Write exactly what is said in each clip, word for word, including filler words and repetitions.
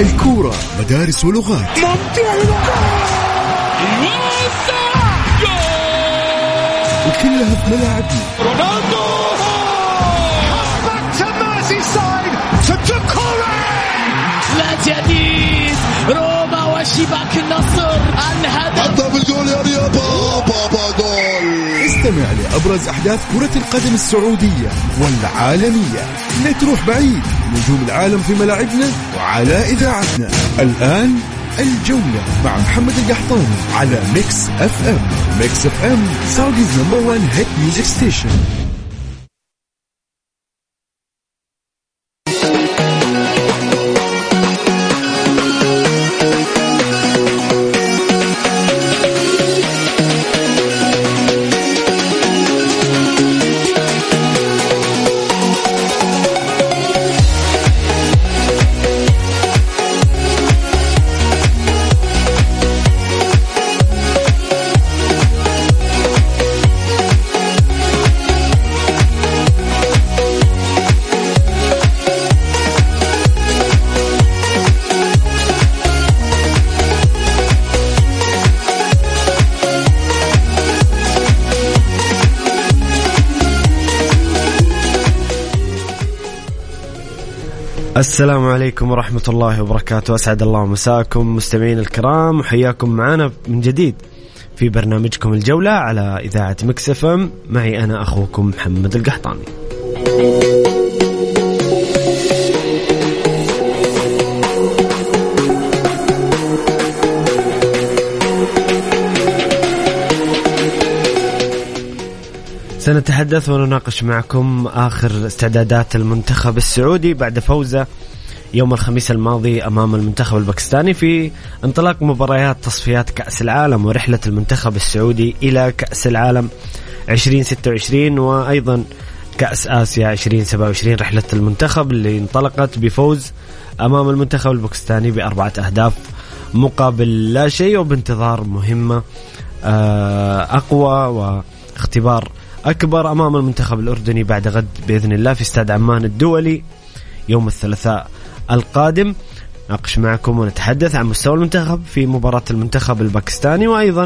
الكورة مدارس ولغات. وكلها في ملاعبنا. رونالدو لا جديد روما وشباك النصر الهدف. حطها بالجول يا رياض. بابا جول. استمع لأبرز أحداث كرة القدم السعودية والعالمية. لا تروح بعيد، نجوم العالم في ملاعبنا وعلى إذاعتنا. الآن الجولة مع محمد القحطاني على ميكس اف ام. ميكس اف ام سعوديز نمبر وان هيت ميوزك ستيشن. السلام عليكم ورحمة الله وبركاته. أسعد الله مساكم مستمعين الكرام، وحياكم معنا من جديد في برنامجكم الجولة على إذاعة ميكس اف ام. معي أنا أخوكم محمد القحطاني. سنتحدث ونناقش معكم آخر استعدادات المنتخب السعودي بعد فوزه يوم الخميس الماضي أمام المنتخب الباكستاني في انطلاق مباريات تصفيات كأس العالم ورحلة المنتخب السعودي إلى كأس العالم عشرين ستة وعشرين وأيضا كأس آسيا عشرين سبعة وعشرين. رحلة المنتخب اللي انطلقت بفوز أمام المنتخب الباكستاني بأربعة أهداف مقابل لا شيء، وبانتظار مهمة أقوى واختبار أكبر أمام المنتخب الأردني بعد غد بإذن الله في استاد عمان الدولي يوم الثلاثاء القادم. ناقش معكم ونتحدث عن مستوى المنتخب في مباراة المنتخب الباكستاني، وأيضا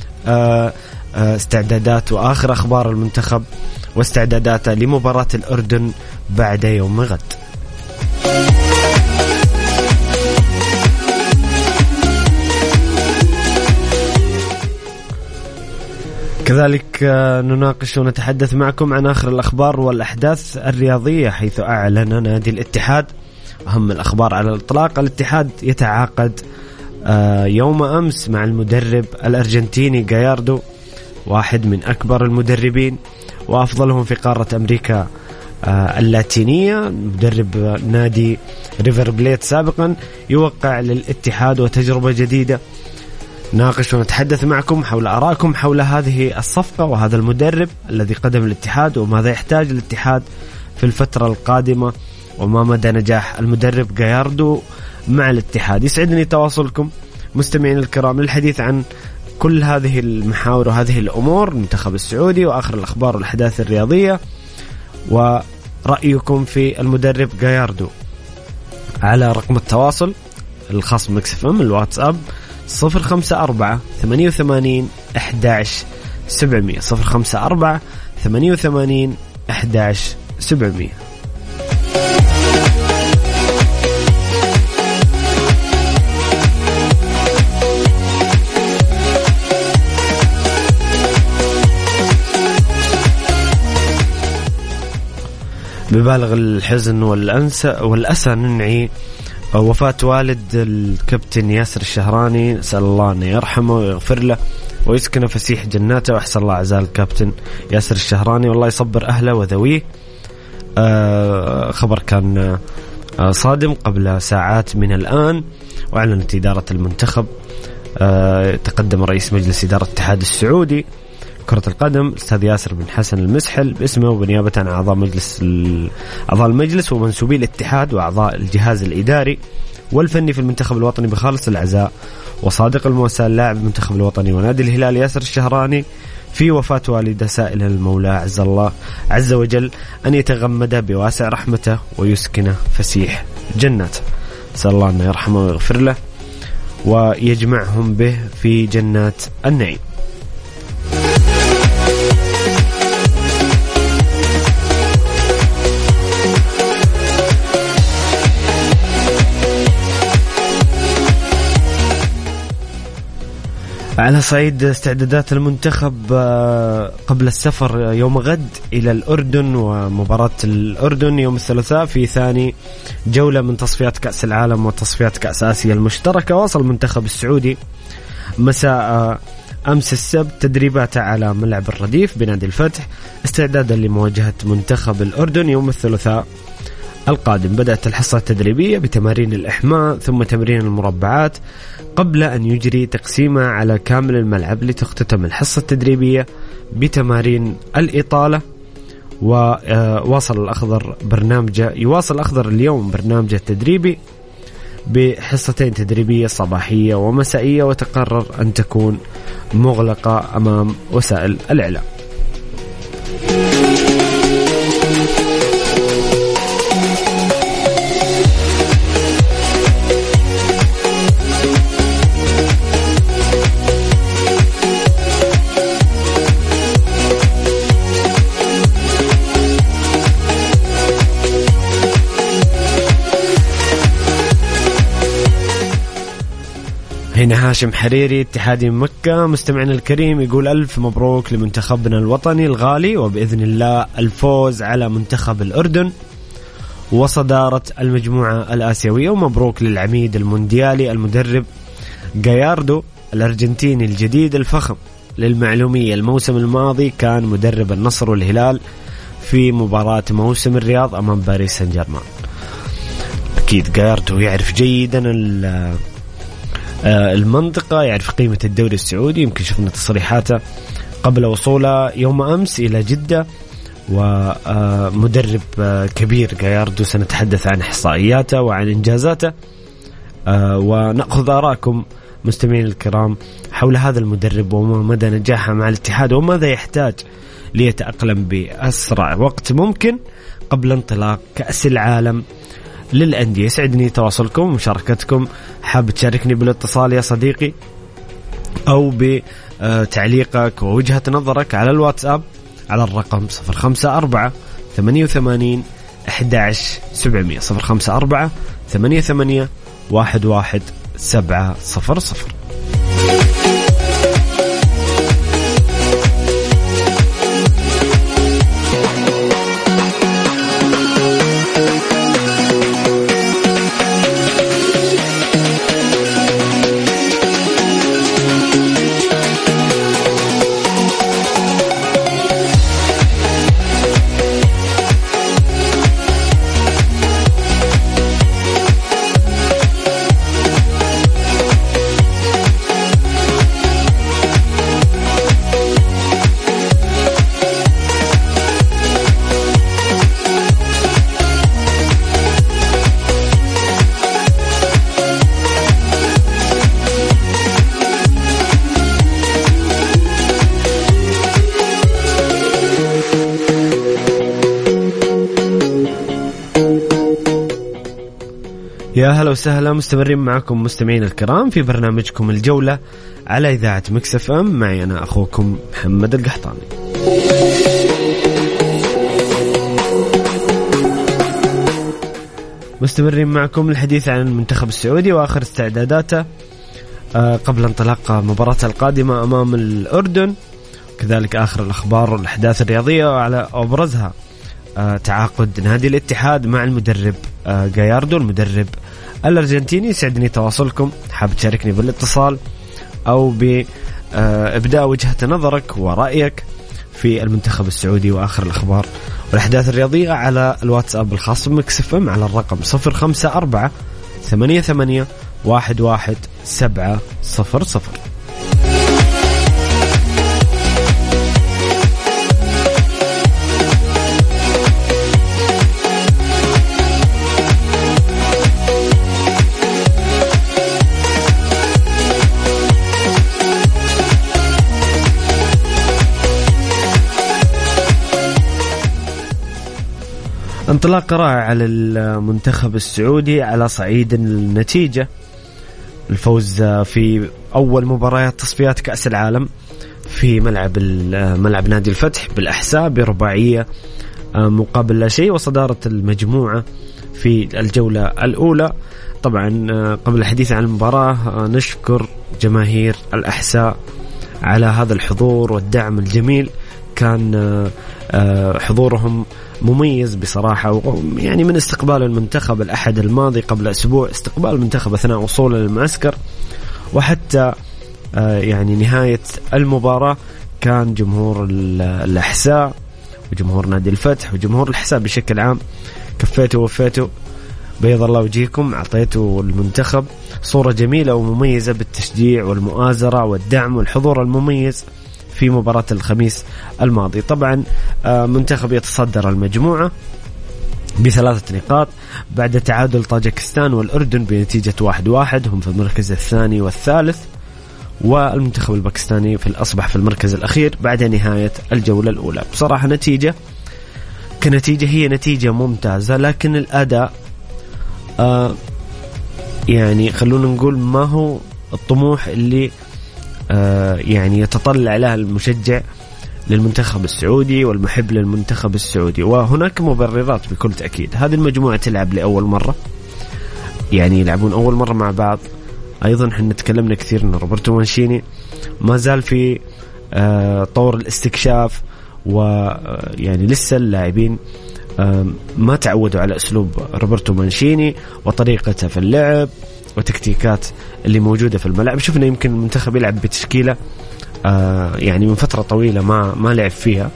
استعدادات وآخر أخبار المنتخب واستعداداته لمباراة الأردن بعد يوم غد. كذلك نناقش ونتحدث معكم عن آخر الأخبار والأحداث الرياضية، حيث أعلن نادي الاتحاد أهم الأخبار على الإطلاق. الاتحاد يتعاقد يوم أمس مع المدرب الأرجنتيني جاياردو، واحد من أكبر المدربين وأفضلهم في قارة أمريكا اللاتينية، مدرب نادي ريفر بليت سابقا، يوقع للاتحاد وتجربة جديدة. ناقش ونتحدث معكم حول آراءكم حول هذه الصفقة وهذا المدرب الذي قدم الاتحاد، وماذا يحتاج الاتحاد في الفترة القادمة، وما مدى نجاح المدرب جاياردو مع الاتحاد. يسعدني تواصلكم مستمعين الكرام للحديث عن كل هذه المحاور وهذه الأمور، المنتخب السعودي وآخر الأخبار والأحداث الرياضية، ورأيكم في المدرب جاياردو على رقم التواصل الخاص بميكس اف ام الواتساب صفر خمسة أربعة ثمانية وثمانين أحد عشر سبعمية صفر خمسة أربعة ثمانية وثمانين أحد عشر سبعمية. ببالغ الحزن والأنسى والأسى ننعي وفاة والد الكابتن ياسر الشهراني، نسأل الله أن يرحمه ويغفر له ويسكن فسيح جناته، وأحسن الله عزال الكابتن ياسر الشهراني والله يصبر أهله وذويه. آه خبر كان آه صادم قبل ساعات من الآن، وأعلنت إدارة المنتخب آه تقدم رئيس مجلس إدارة الاتحاد السعودي كرة القدم الأستاذ ياسر بن حسن المسحل باسمه وبنيابة عن أعضاء مجلس أعضاء المجلس ومنسوبي الاتحاد وأعضاء الجهاز الإداري والفني في المنتخب الوطني بخالص العزاء وصادق المواساة اللاعب المنتخب الوطني ونادي الهلال ياسر الشهراني في وفاة والده، سائلا المولى عز الله عز وجل أن يتغمد بواسع رحمته ويسكنه فسيح جناته. نسأل الله أن يرحمه ويغفر له ويجمعهم به في جنات النعيم. على صعيد استعدادات المنتخب قبل السفر يوم غد إلى الأردن ومباراة الأردن يوم الثلاثاء في ثاني جولة من تصفيات كأس العالم وتصفيات كأس آسيا المشتركة، وصل المنتخب السعودي مساء أمس السبت تدريباته على ملعب الرديف بنادي الفتح استعدادا لمواجهة منتخب الأردن يوم الثلاثاء القادم. بدأت الحصة التدريبية بتمارين الإحماء ثم تمرين المربعات قبل أن يجري تقسيمها على كامل الملعب لتختتم الحصة التدريبية بتمارين الإطالة. وواصل الأخضر برنامجه يواصل الأخضر اليوم برنامجه التدريبي بحصتين تدريبية صباحية ومسائية، وتقرر أن تكون مغلقة أمام وسائل الإعلام. هنا هاشم حريري اتحادي مكة مستمعنا الكريم يقول ألف مبروك لمنتخبنا الوطني الغالي، وبإذن الله الفوز على منتخب الأردن وصدارة المجموعة الآسيوية، ومبروك للعميد المونديالي المدرب جاياردو الأرجنتيني الجديد الفخم. للمعلومية الموسم الماضي كان مدرب النصر والهلال في مباراة موسم الرياض أمام باريس سان جيرمان. أكيد جاياردو يعرف جيدا المنطقة، يعرف قيمة الدوري السعودي. يمكن شفنا تصريحاته قبل وصوله يوم أمس إلى جدة، ومدرب كبير جاياردو سنتحدث عن إحصائياته وعن إنجازاته، ونأخذ آراءكم مستمعين الكرام حول هذا المدرب وما مدى نجاحه مع الاتحاد وماذا يحتاج ليتأقلم بأسرع وقت ممكن قبل انطلاق كأس العالم للأندية. يسعدني تواصلكم ومشاركتكم. حاب تشاركني بالاتصال يا صديقي أو بتعليقك ووجهة نظرك على الواتساب على الرقم صفر خمسة أربعة ثمانية ثمانين أحد عشر سبعمية صفر خمسة أربعة ثمانية ثمانية واحد واحد سبعة صفر صفر. يا هلا وسهلا، مستمرين معكم مستمعين الكرام في برنامجكم الجولة على إذاعة ميكس اف ام. معي أنا أخوكم محمد القحطاني. مستمرين معكم الحديث عن المنتخب السعودي وآخر استعداداته قبل انطلاق مباراة القادمة أمام الأردن، كذلك آخر الأخبار والأحداث الرياضية وعلى أبرزها تعاقد نادي الاتحاد مع المدرب جاياردو المدرب الأرجنتيني. سعدني تواصلكم. حاب تشاركني بالاتصال أو بإبداء وجهة نظرك ورأيك في المنتخب السعودي وآخر الأخبار والأحداث الرياضية على الواتساب الخاص بميكس اف ام على الرقم صفر خمسة أربعة ثمانية ثمانية واحد واحد سبعة صفر صفر. انطلاقة رائعة للمنتخب السعودي على صعيد النتيجة، الفوز في أول مباريات تصفيات كأس العالم في ملعب ملعب نادي الفتح بالأحساء برباعية مقابل لا شيء، وصدارة المجموعة في الجولة الأولى. طبعا قبل الحديث عن المباراة نشكر جماهير الأحساء على هذا الحضور والدعم الجميل، كان حضورهم مميز بصراحة، يعني من استقبال المنتخب الأحد الماضي قبل أسبوع، استقبال المنتخب أثناء وصوله للمعسكر، وحتى يعني نهاية المباراة كان جمهور الأحساء وجمهور نادي الفتح وجمهور الأحساء بشكل عام كفيتوا ووفيتوا، بيض الله وجيكم، أعطيتوا المنتخب صورة جميلة ومميزة بالتشجيع والمؤازرة والدعم والحضور المميز في مباراة الخميس الماضي. طبعا منتخب يتصدر المجموعة بثلاثة نقاط بعد تعادل طاجكستان والأردن بنتيجة واحد واحد، هم في المركز الثاني والثالث، والمنتخب الباكستاني في الأصبح في المركز الأخير بعد نهاية الجولة الأولى. بصراحة نتيجة كنتيجة هي نتيجة ممتازة، لكن الأداء آه يعني خلونا نقول ما هو الطموح اللي آه يعني يتطلع له المشجع للمنتخب السعودي والمحب للمنتخب السعودي، وهناك مبررات بكل تأكيد. هذه المجموعة تلعب لأول مرة، يعني يلعبون أول مرة مع بعض. أيضا حنا تكلمنا كثير أن روبرتو مانشيني ما زال في آه طور الاستكشاف، ويعني لسه اللاعبين آه ما تعودوا على أسلوب روبرتو مانشيني وطريقته في اللعب وتكتيكات اللي موجودة في الملعب. شفنا يمكن المنتخب يلعب بتشكيلة آه يعني من فترة طويلة ما ما لعب فيها،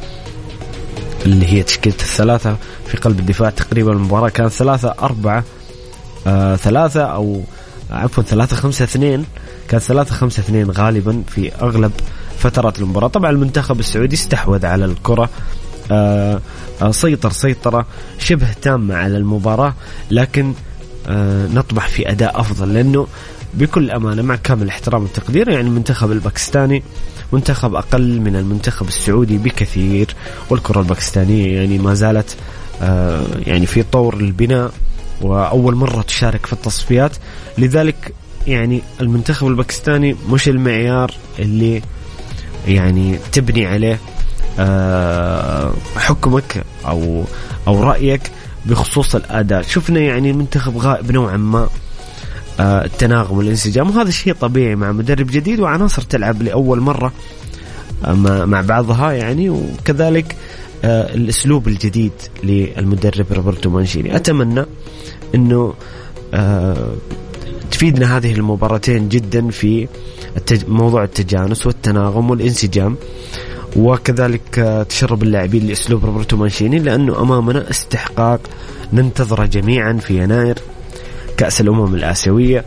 اللي هي تشكيلة الثلاثة في قلب الدفاع. تقريبا المباراة كانت ثلاثة أربعة آه ثلاثة أو عفوا ثلاثة خمسة اثنين، كانت ثلاثة خمسة اثنين غالبا في أغلب فترات المباراة. طبعا المنتخب السعودي استحوذ على الكرة، آه آه سيطر سيطرة شبه تامة على المباراة، لكن آه نطمح في أداء أفضل، لأنه بكل أمانة مع كامل احترام والتقدير يعني المنتخب الباكستاني منتخب أقل من المنتخب السعودي بكثير، والكرة الباكستانية يعني ما زالت آه يعني في طور البناء وأول مرة تشارك في التصفيات. لذلك يعني المنتخب الباكستاني مش المعيار اللي يعني تبني عليه أه حكمك أو أو رأيك بخصوص الأداء. شفنا يعني المنتخب غائب نوعا ما أه التناغم والانسجام، وهذا شيء طبيعي مع مدرب جديد وعناصر تلعب لأول مرة مع بعضها يعني، وكذلك أه الأسلوب الجديد للمدرب روبرتو مانشيني. أتمنى أنه أه تفيدنا هذه المباراتين جدا في التج... موضوع التجانس والتناغم والانسجام، وكذلك تشرب اللاعبين لأسلوب روبرتو مانشيني، لأنه أمامنا استحقاق ننتظره جميعا في يناير، كأس الأمم الآسيوية،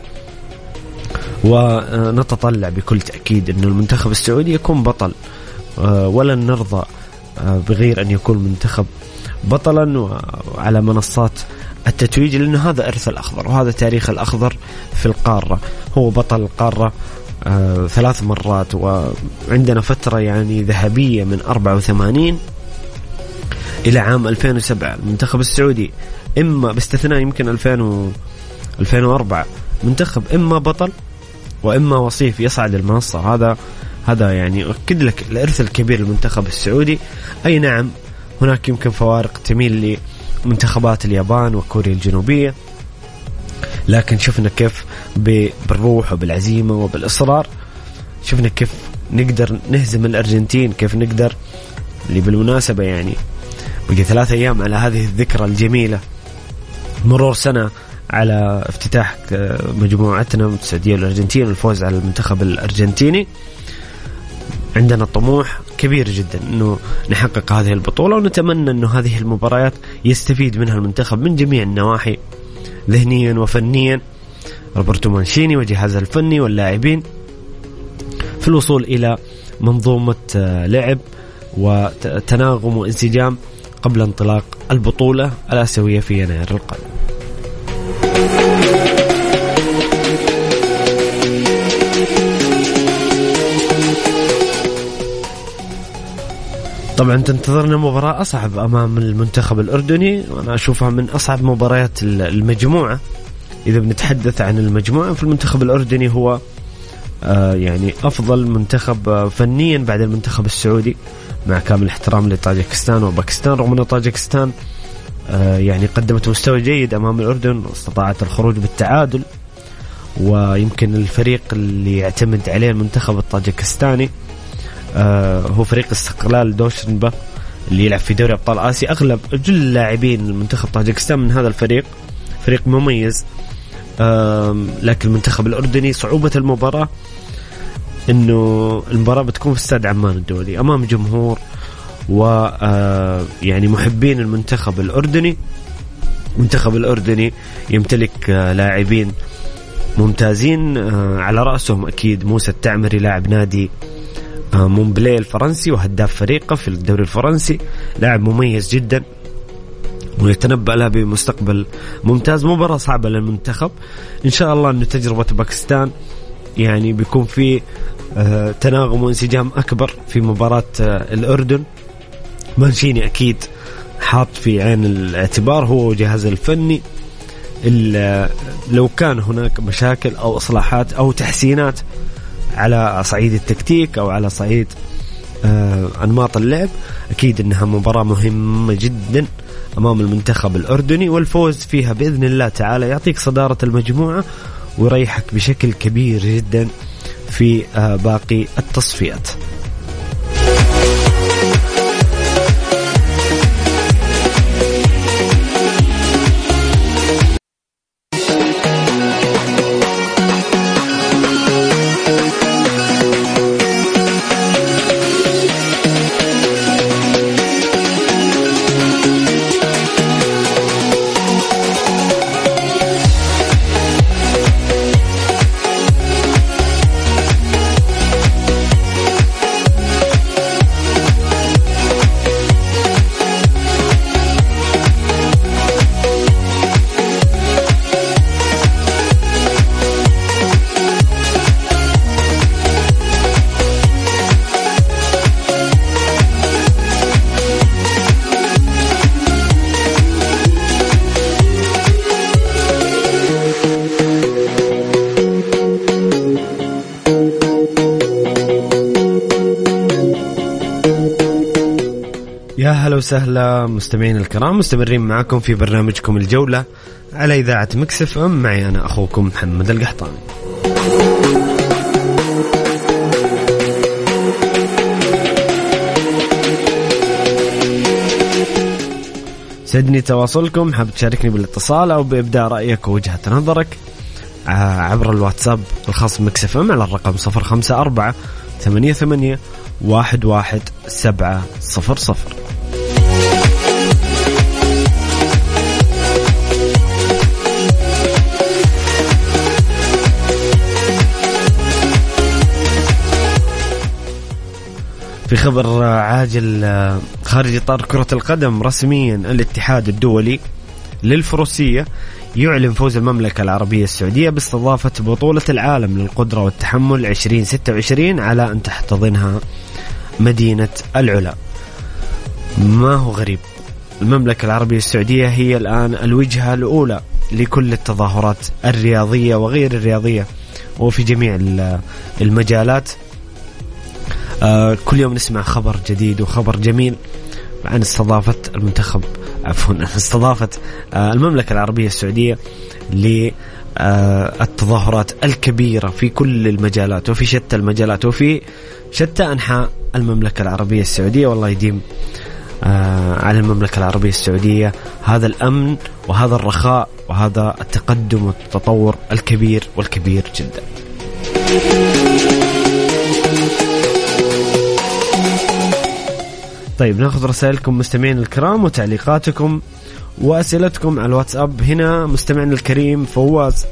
ونتطلع بكل تأكيد أن المنتخب السعودي يكون بطل، ولن نرضى بغير أن يكون المنتخب بطلا وعلى منصات التتويج، لأنه هذا إرث الأخضر وهذا تاريخ الأخضر في القارة. هو بطل القارة آه ثلاث مرات، وعندنا فترة يعني ذهبية من أربعة وثمانين إلى عام ألفين وسبعة. المنتخب السعودي إما باستثناء يمكن ألفين و ألفين وأربعة منتخب إما بطل وإما وصيف يصعد المنصة. هذا هذا يعني أكد لك الإرث الكبير للمنتخب السعودي. أي نعم هناك يمكن فوارق تميل لمنتخبات اليابان وكوريا الجنوبية، لكن شفنا كيف بالروح وبالعزيمة وبالإصرار شفنا كيف نقدر نهزم الأرجنتين، كيف نقدر اللي بالمناسبة يعني بقي ثلاثة أيام على هذه الذكرى الجميلة، مرور سنة على افتتاح مجموعتنا السعودية والأرجنتين والفوز على المنتخب الأرجنتيني. عندنا طموح كبير جدا أنه نحقق هذه البطولة، ونتمنى أنه هذه المباريات يستفيد منها المنتخب من جميع النواحي ذهنيا وفنيا، روبرتو مانشيني وجهازه الفني واللاعبين، في الوصول إلى منظومة لعب وتناغم وانسجام قبل انطلاق البطولة الآسيوية في يناير القادم. طبعا طبعا تنتظرنا مباراة أصعب أمام المنتخب الأردني، وأنا أشوفها من أصعب مباريات المجموعة. إذا بنتحدث عن المجموعة، في المنتخب الأردني هو آه يعني أفضل منتخب فنيا بعد المنتخب السعودي، مع كامل احترام لطاجكستان وباكستان، رغم أن طاجكستان آه يعني قدمت مستوى جيد أمام الأردن واستطاعت الخروج بالتعادل. ويمكن الفريق اللي يعتمد عليه المنتخب الطاجكستاني آه هو فريق استقلال دوشنبه اللي يلعب في دوري أبطال آسيا. أغلب جل لاعبين المنتخب طاجكستان من هذا الفريق، فريق مميز. آه لكن المنتخب الأردني صعوبة المباراة إنه المباراة بتكون في استاد عمان الدولي أمام جمهور و آه يعني محبين المنتخب الأردني. المنتخب الأردني يمتلك آه لاعبين ممتازين، آه على رأسهم أكيد موسى التعمري لاعب نادي آه مونبلي الفرنسي وهداف فريقه في الدوري الفرنسي، لاعب مميز جدا ويتنبأ له بمستقبل ممتاز. مباراة صعبة للمنتخب، إن شاء الله أن تجربة باكستان يعني بيكون في آه تناغم وانسجام أكبر في مباراة آه الأردن. مانشيني أكيد حاط في عين الاعتبار هو وجهازه الفني لو كان هناك مشاكل أو إصلاحات أو تحسينات على صعيد التكتيك أو على صعيد آه أنماط اللعب. أكيد أنها مباراة مهمة جدا أمام المنتخب الأردني، والفوز فيها بإذن الله تعالى يعطيك صدارة المجموعة ويريحك بشكل كبير جدا في آه باقي التصفيات. يا هلا وسهلا مستمعين الكرام، مستمرين معكم في برنامجكم الجولة على إذاعة مكس اف ام، معي أنا أخوكم محمد القحطاني. سعدني تواصلكم، حاب تشاركني بالاتصال أو بإبداء رأيك ووجهة نظرك عبر الواتساب الخاص بمكس اف ام على الرقم صفر خمسة أربعة ثمانية ثمانية واحد واحد سبعة صفر صفر. في خبر عاجل خارج إطار كرة القدم، رسميا الاتحاد الدولي للفروسية يعلن فوز المملكة العربية السعودية باستضافة بطولة العالم للقدرة والتحمل عشرين ستة وعشرين على أن تحتضنها مدينة العلا. ما هو غريب، المملكة العربية السعودية هي الآن الوجهة الأولى لكل التظاهرات الرياضية وغير الرياضية وفي جميع المجالات. آه كل يوم نسمع خبر جديد وخبر جميل عن استضافة المنتخب عفوا استضافة آه المملكة العربية السعودية للتظاهرات الكبيرة في كل المجالات وفي شتى المجالات وفي شتى أنحاء المملكة العربية السعودية. والله يديم آه على المملكة العربية السعودية هذا الأمن وهذا الرخاء وهذا التقدم والتطور الكبير والكبير جدا. طيب ناخذ رسائلكم مستمعين الكرام وتعليقاتكم وأسئلتكم على الواتساب. هنا مستمعنا الكريم فواز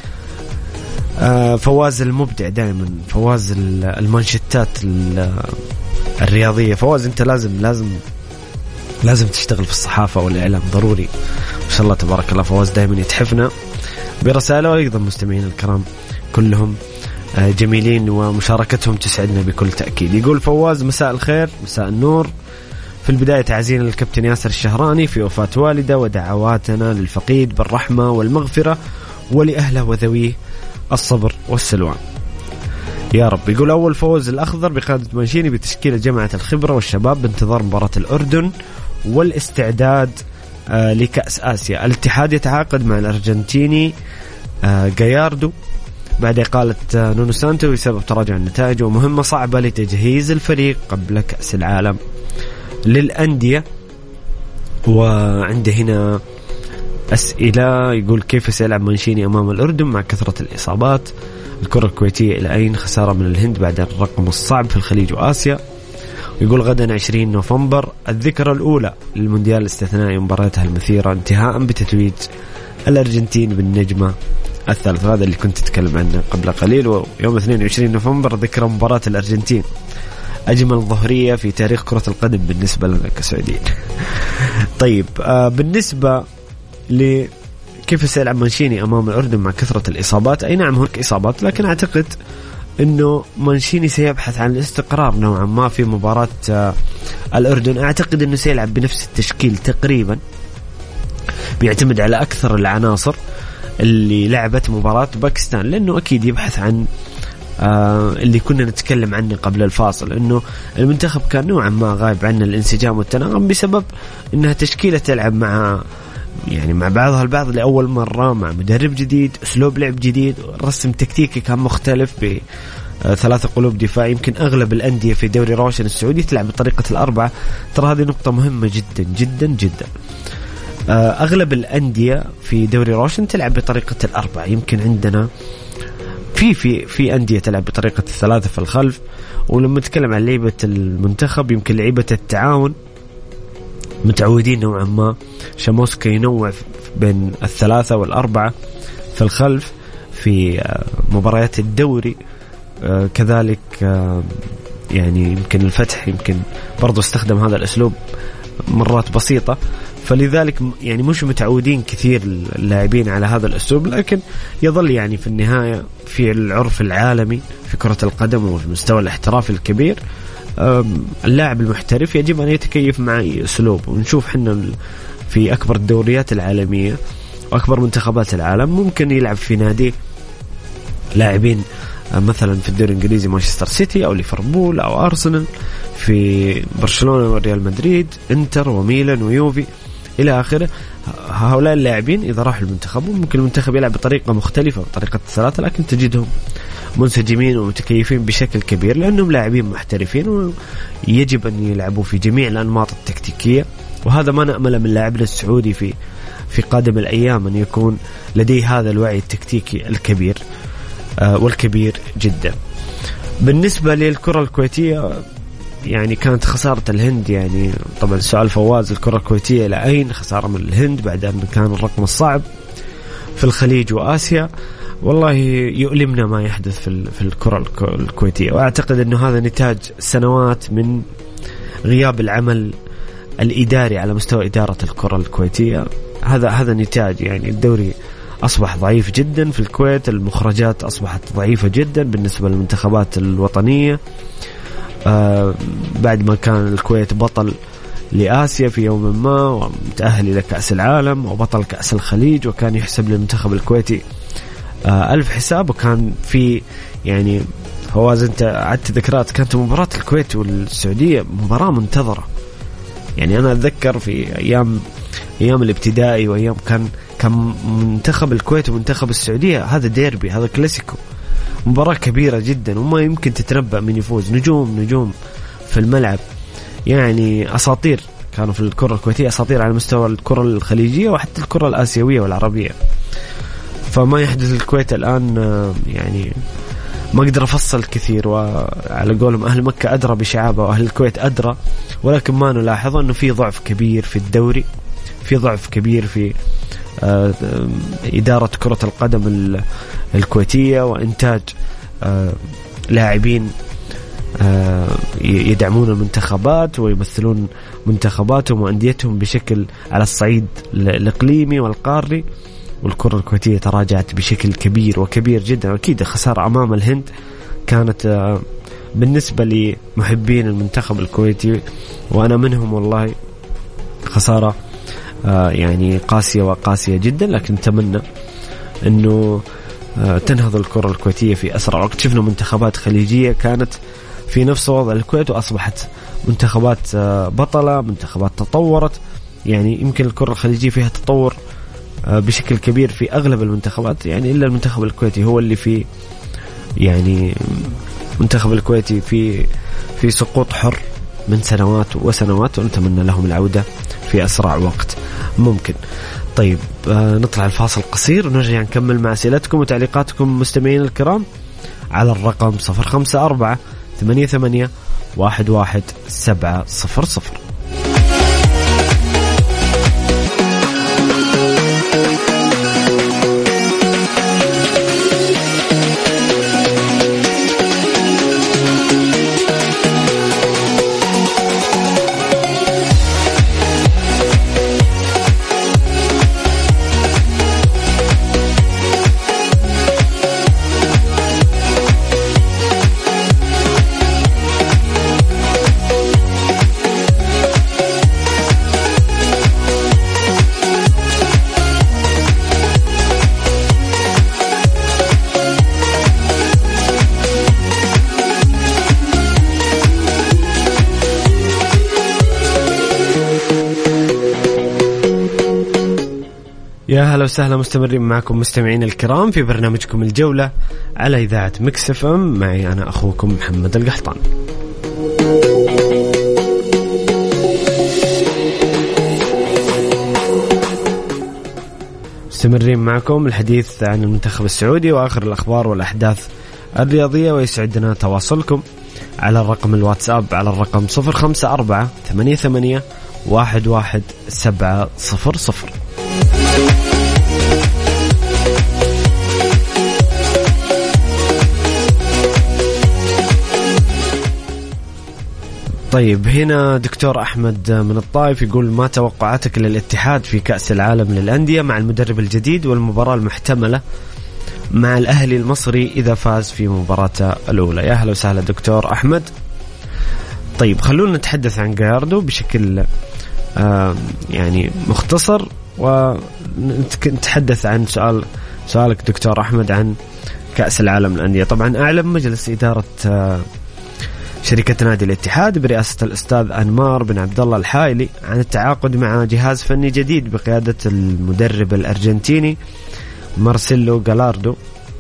آه فواز المبدع دائما، فواز المانشيتات الرياضية. فواز انت لازم لازم لازم تشتغل في الصحافة والإعلام ضروري، ما شاء الله تبارك الله. فواز دائما يتحفنا برسائله، وأيضا مستمعين الكرام كلهم جميلين ومشاركتهم تسعدنا بكل تأكيد. يقول فواز مساء الخير مساء النور، في البداية تعزينا للكابتن ياسر الشهراني في وفاة والده، ودعواتنا للفقيد بالرحمة والمغفرة ولأهله وذويه الصبر والسلوان يا رب. يقول أول فوز الأخضر بقيادة مانشيني بتشكيلة جماعة الخبرة والشباب بانتظار مباراة الأردن والاستعداد آه لكأس آسيا. الاتحاد يتعاقد مع الأرجنتيني آه جاياردو بعد إقالة آه نونو سانتو بسبب تراجع النتائج، ومهمة صعبة لتجهيز الفريق قبل كأس العالم للأندية. وعنده هنا أسئلة، يقول كيف سيلعب مانشيني أمام الأردن مع كثرة الإصابات؟ الكرة الكويتية إلى أين؟ خسارة من الهند بعد الرقم الصعب في الخليج وآسيا. ويقول غدا عشرين نوفمبر الذكرى الأولى للمونديال الاستثنائي مباراتها المثيرة انتهاء بتتويج الأرجنتين بالنجمة الثالثة. هذا اللي كنت أتكلم عنه قبل قليل. ويوم اثنين وعشرين نوفمبر ذكرى مباراة الأرجنتين، أجمل ظهرية في تاريخ كرة القدم بالنسبة لنا كسعوديين. طيب آه بالنسبة لكيف سيلعب مانشيني أمام الأردن مع كثرة الإصابات، أي نعم هناك إصابات، لكن أعتقد أنه مانشيني سيبحث عن الاستقرار نوعا ما في مباراة آه الأردن. أعتقد أنه سيلعب بنفس التشكيل تقريبا، بيعتمد على أكثر العناصر اللي لعبت مباراة باكستان، لأنه أكيد يبحث عن آه اللي كنا نتكلم عنه قبل الفاصل، أنه المنتخب كان نوعا ما غايب عنه الانسجام والتناغم بسبب أنها تشكيلة تلعب مع يعني مع بعضها البعض لأول مرة، مع مدرب جديد، أسلوب لعب جديد، رسم تكتيكي كان مختلف بثلاثة قلوب دفاع. يمكن أغلب الأندية في دوري روشن السعودي تلعب بطريقة الأربعة، ترى هذه نقطة مهمة جدا جدا جدا. أغلب الأندية في دوري روشن تلعب بطريقة الأربعة، يمكن عندنا في في في أندية تلعب بطريقة الثلاثة في الخلف. ولما نتكلم عن لعيبة المنتخب يمكن لعيبة التعاون متعودين نوعا ما شاموسكا ينوع بين الثلاثة والأربعة في الخلف في مباريات الدوري. كذلك يعني يمكن الفتح يمكن برضو استخدم هذا الأسلوب مرات بسيطة، فلذلك يعني مش متعودين كثير اللاعبين على هذا الأسلوب. لكن يظل يعني في النهاية في العرف العالمي في كرة القدم وفي المستوى الاحترافي الكبير اللاعب المحترف يجب أن يتكيف مع أي أسلوب. ونشوف حنا في أكبر الدوريات العالمية وأكبر منتخبات العالم ممكن يلعب في نادي لاعبين مثلا في الدوري الإنجليزي مانشستر سيتي أو ليفربول أو أرسنال، في برشلونة وريال مدريد، إنتر وميلان ويوفي إلى آخره. هؤلاء اللاعبين إذا راحوا المنتخب ممكن المنتخب يلعب بطريقة مختلفة بطريقة الثلاثة، لكن تجدهم منسجمين ومتكيفين بشكل كبير لأنهم لاعبين محترفين ويجب أن يلعبوا في جميع الأنماط التكتيكية. وهذا ما نأمل من لاعبنا السعودي في في قادم الأيام، أن يكون لديه هذا الوعي التكتيكي الكبير آه والكبير جدا. بالنسبة للكرة الكويتية يعني كانت خسارة الهند، يعني طبعا سؤال فواز الكرة الكويتية إلى أين؟ خسارة من الهند بعد أن كان الرقم الصعب في الخليج وآسيا. والله يؤلمنا ما يحدث في في الكرة الكويتية، وأعتقد أنه هذا نتاج سنوات من غياب العمل الإداري على مستوى إدارة الكرة الكويتية. هذا هذا نتاج يعني الدوري أصبح ضعيف جدا في الكويت، المخرجات أصبحت ضعيفة جدا بالنسبة للمنتخبات الوطنية. آه بعد ما كان الكويت بطل لآسيا في يوم ما ومتأهل إلى كأس العالم وبطل كأس الخليج، وكان يحسب للمنتخب الكويتي آه ألف حساب. وكان في يعني فواز أنت عدت ذكرات، كانت مباراة الكويت والسعودية مباراة منتظرة. يعني أنا أتذكر في أيام أيام الابتدائي وأيام كان كان منتخب الكويت ومنتخب السعودية هذا ديربي، هذا كلاسيكو، مباراة كبيرة جدا وما يمكن تتنبأ من يفوز. نجوم نجوم في الملعب، يعني أساطير كانوا في الكرة الكويتية، أساطير على مستوى الكرة الخليجية وحتى الكرة الآسيوية والعربية. فما يحدث الكويت الآن يعني ما أقدر أفصل كثير، وعلى قولهم أهل مكة أدرى بشعابه وأهل الكويت أدرى، ولكن ما نلاحظ أنه في ضعف كبير في الدوري، في ضعف كبير في إدارة كرة القدم الكويتية وإنتاج لاعبين يدعمون المنتخبات ويمثلون منتخباتهم وأنديتهم بشكل على الصعيد الإقليمي والقاري. والكرة الكويتية تراجعت بشكل كبير وكبير جدا. أكيد خسارة أمام الهند كانت بالنسبة لمحبين المنتخب الكويتي وأنا منهم والله خسارة آه يعني قاسية وقاسية جدا، لكن نتمنى أنه آه تنهض الكرة الكويتية في أسرع وقت. شفنا منتخبات خليجية كانت في نفس وضع الكويت وأصبحت منتخبات آه بطلة، منتخبات تطورت. يعني يمكن الكرة الخليجية فيها تطور آه بشكل كبير في أغلب المنتخبات، يعني إلا المنتخب الكويتي هو اللي في يعني منتخب الكويتي في في سقوط حر من سنوات وسنوات، ونتمنى لهم العودة في أسرع وقت ممكن. طيب آه نطلع الفاصل قصير ونرجع نكمل مع أسئلتكم وتعليقاتكم مستمعين الكرام على الرقم صفر خمسة أربعة ثمانية ثمانية واحد واحد سبعة صفر صفر. يا هلا وسهلا، مستمرين معكم مستمعين الكرام في برنامجكم الجولة على إذاعة ميكس اف ام، معي أنا أخوكم محمد القحطان. مستمرين معكم الحديث عن المنتخب السعودي وآخر الأخبار والأحداث الرياضية، ويسعدنا تواصلكم على الرقم الواتساب على الرقم صفر خمسة أربعة ثمانية ثمانية واحد واحد سبعة صفر صفر. طيب هنا دكتور أحمد من الطائف يقول: ما توقعاتك للاتحاد في كأس العالم للأندية مع المدرب الجديد والمباراة المحتملة مع الأهلي المصري إذا فاز في مباراته الأولى؟ يا هلا وسهلا دكتور أحمد. طيب خلونا نتحدث عن جاياردو بشكل آه يعني مختصر، ونتحدث عن سؤال سؤالك دكتور أحمد عن كأس العالم للأندية. طبعا أعلن مجلس إدارة آه شركة نادي الاتحاد برئاسة الأستاذ أنمار بن عبد الله الحائلي عن التعاقد مع جهاز فني جديد بقيادة المدرب الأرجنتيني مارسيلو جالاردو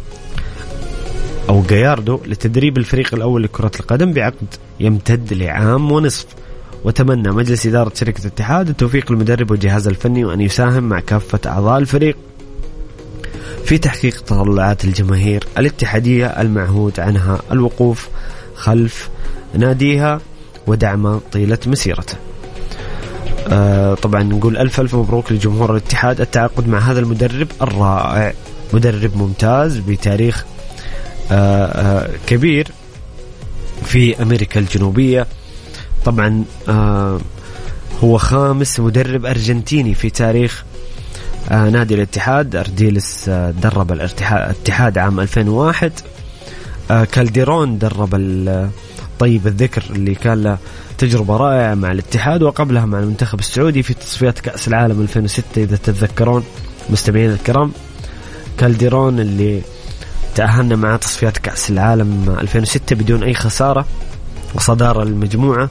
أو جاياردو لتدريب الفريق الأول لكرة القدم بعقد يمتد لعام ونصف. وتمنى مجلس إدارة شركة الاتحاد التوفيق للمدرب والجهاز الفني، وأن يساهم مع كافة أعضاء الفريق في تحقيق تطلعات الجماهير الاتحادية المعهود عنها الوقوف خلف ناديها ودعمه طيلة مسيرته. آه طبعا نقول ألف ألف مبروك لجمهور الاتحاد التعاقد مع هذا المدرب الرائع، مدرب ممتاز بتاريخ آه آه كبير في أمريكا الجنوبية. طبعا آه هو خامس مدرب أرجنتيني في تاريخ آه نادي الاتحاد. أرديلس آه درب الاتحاد عام ألفين وواحد، آه كالديرون درب طيب الذكر اللي كان له تجربة رائعة مع الاتحاد، وقبلها مع المنتخب السعودي في تصفيات كأس العالم ألفين وستة إذا تتذكرون مستمعين الكرام. كالديرون اللي تأهلنا مع تصفيات كأس العالم ألفين وستة بدون أي خسارة وصدارة المجموعة.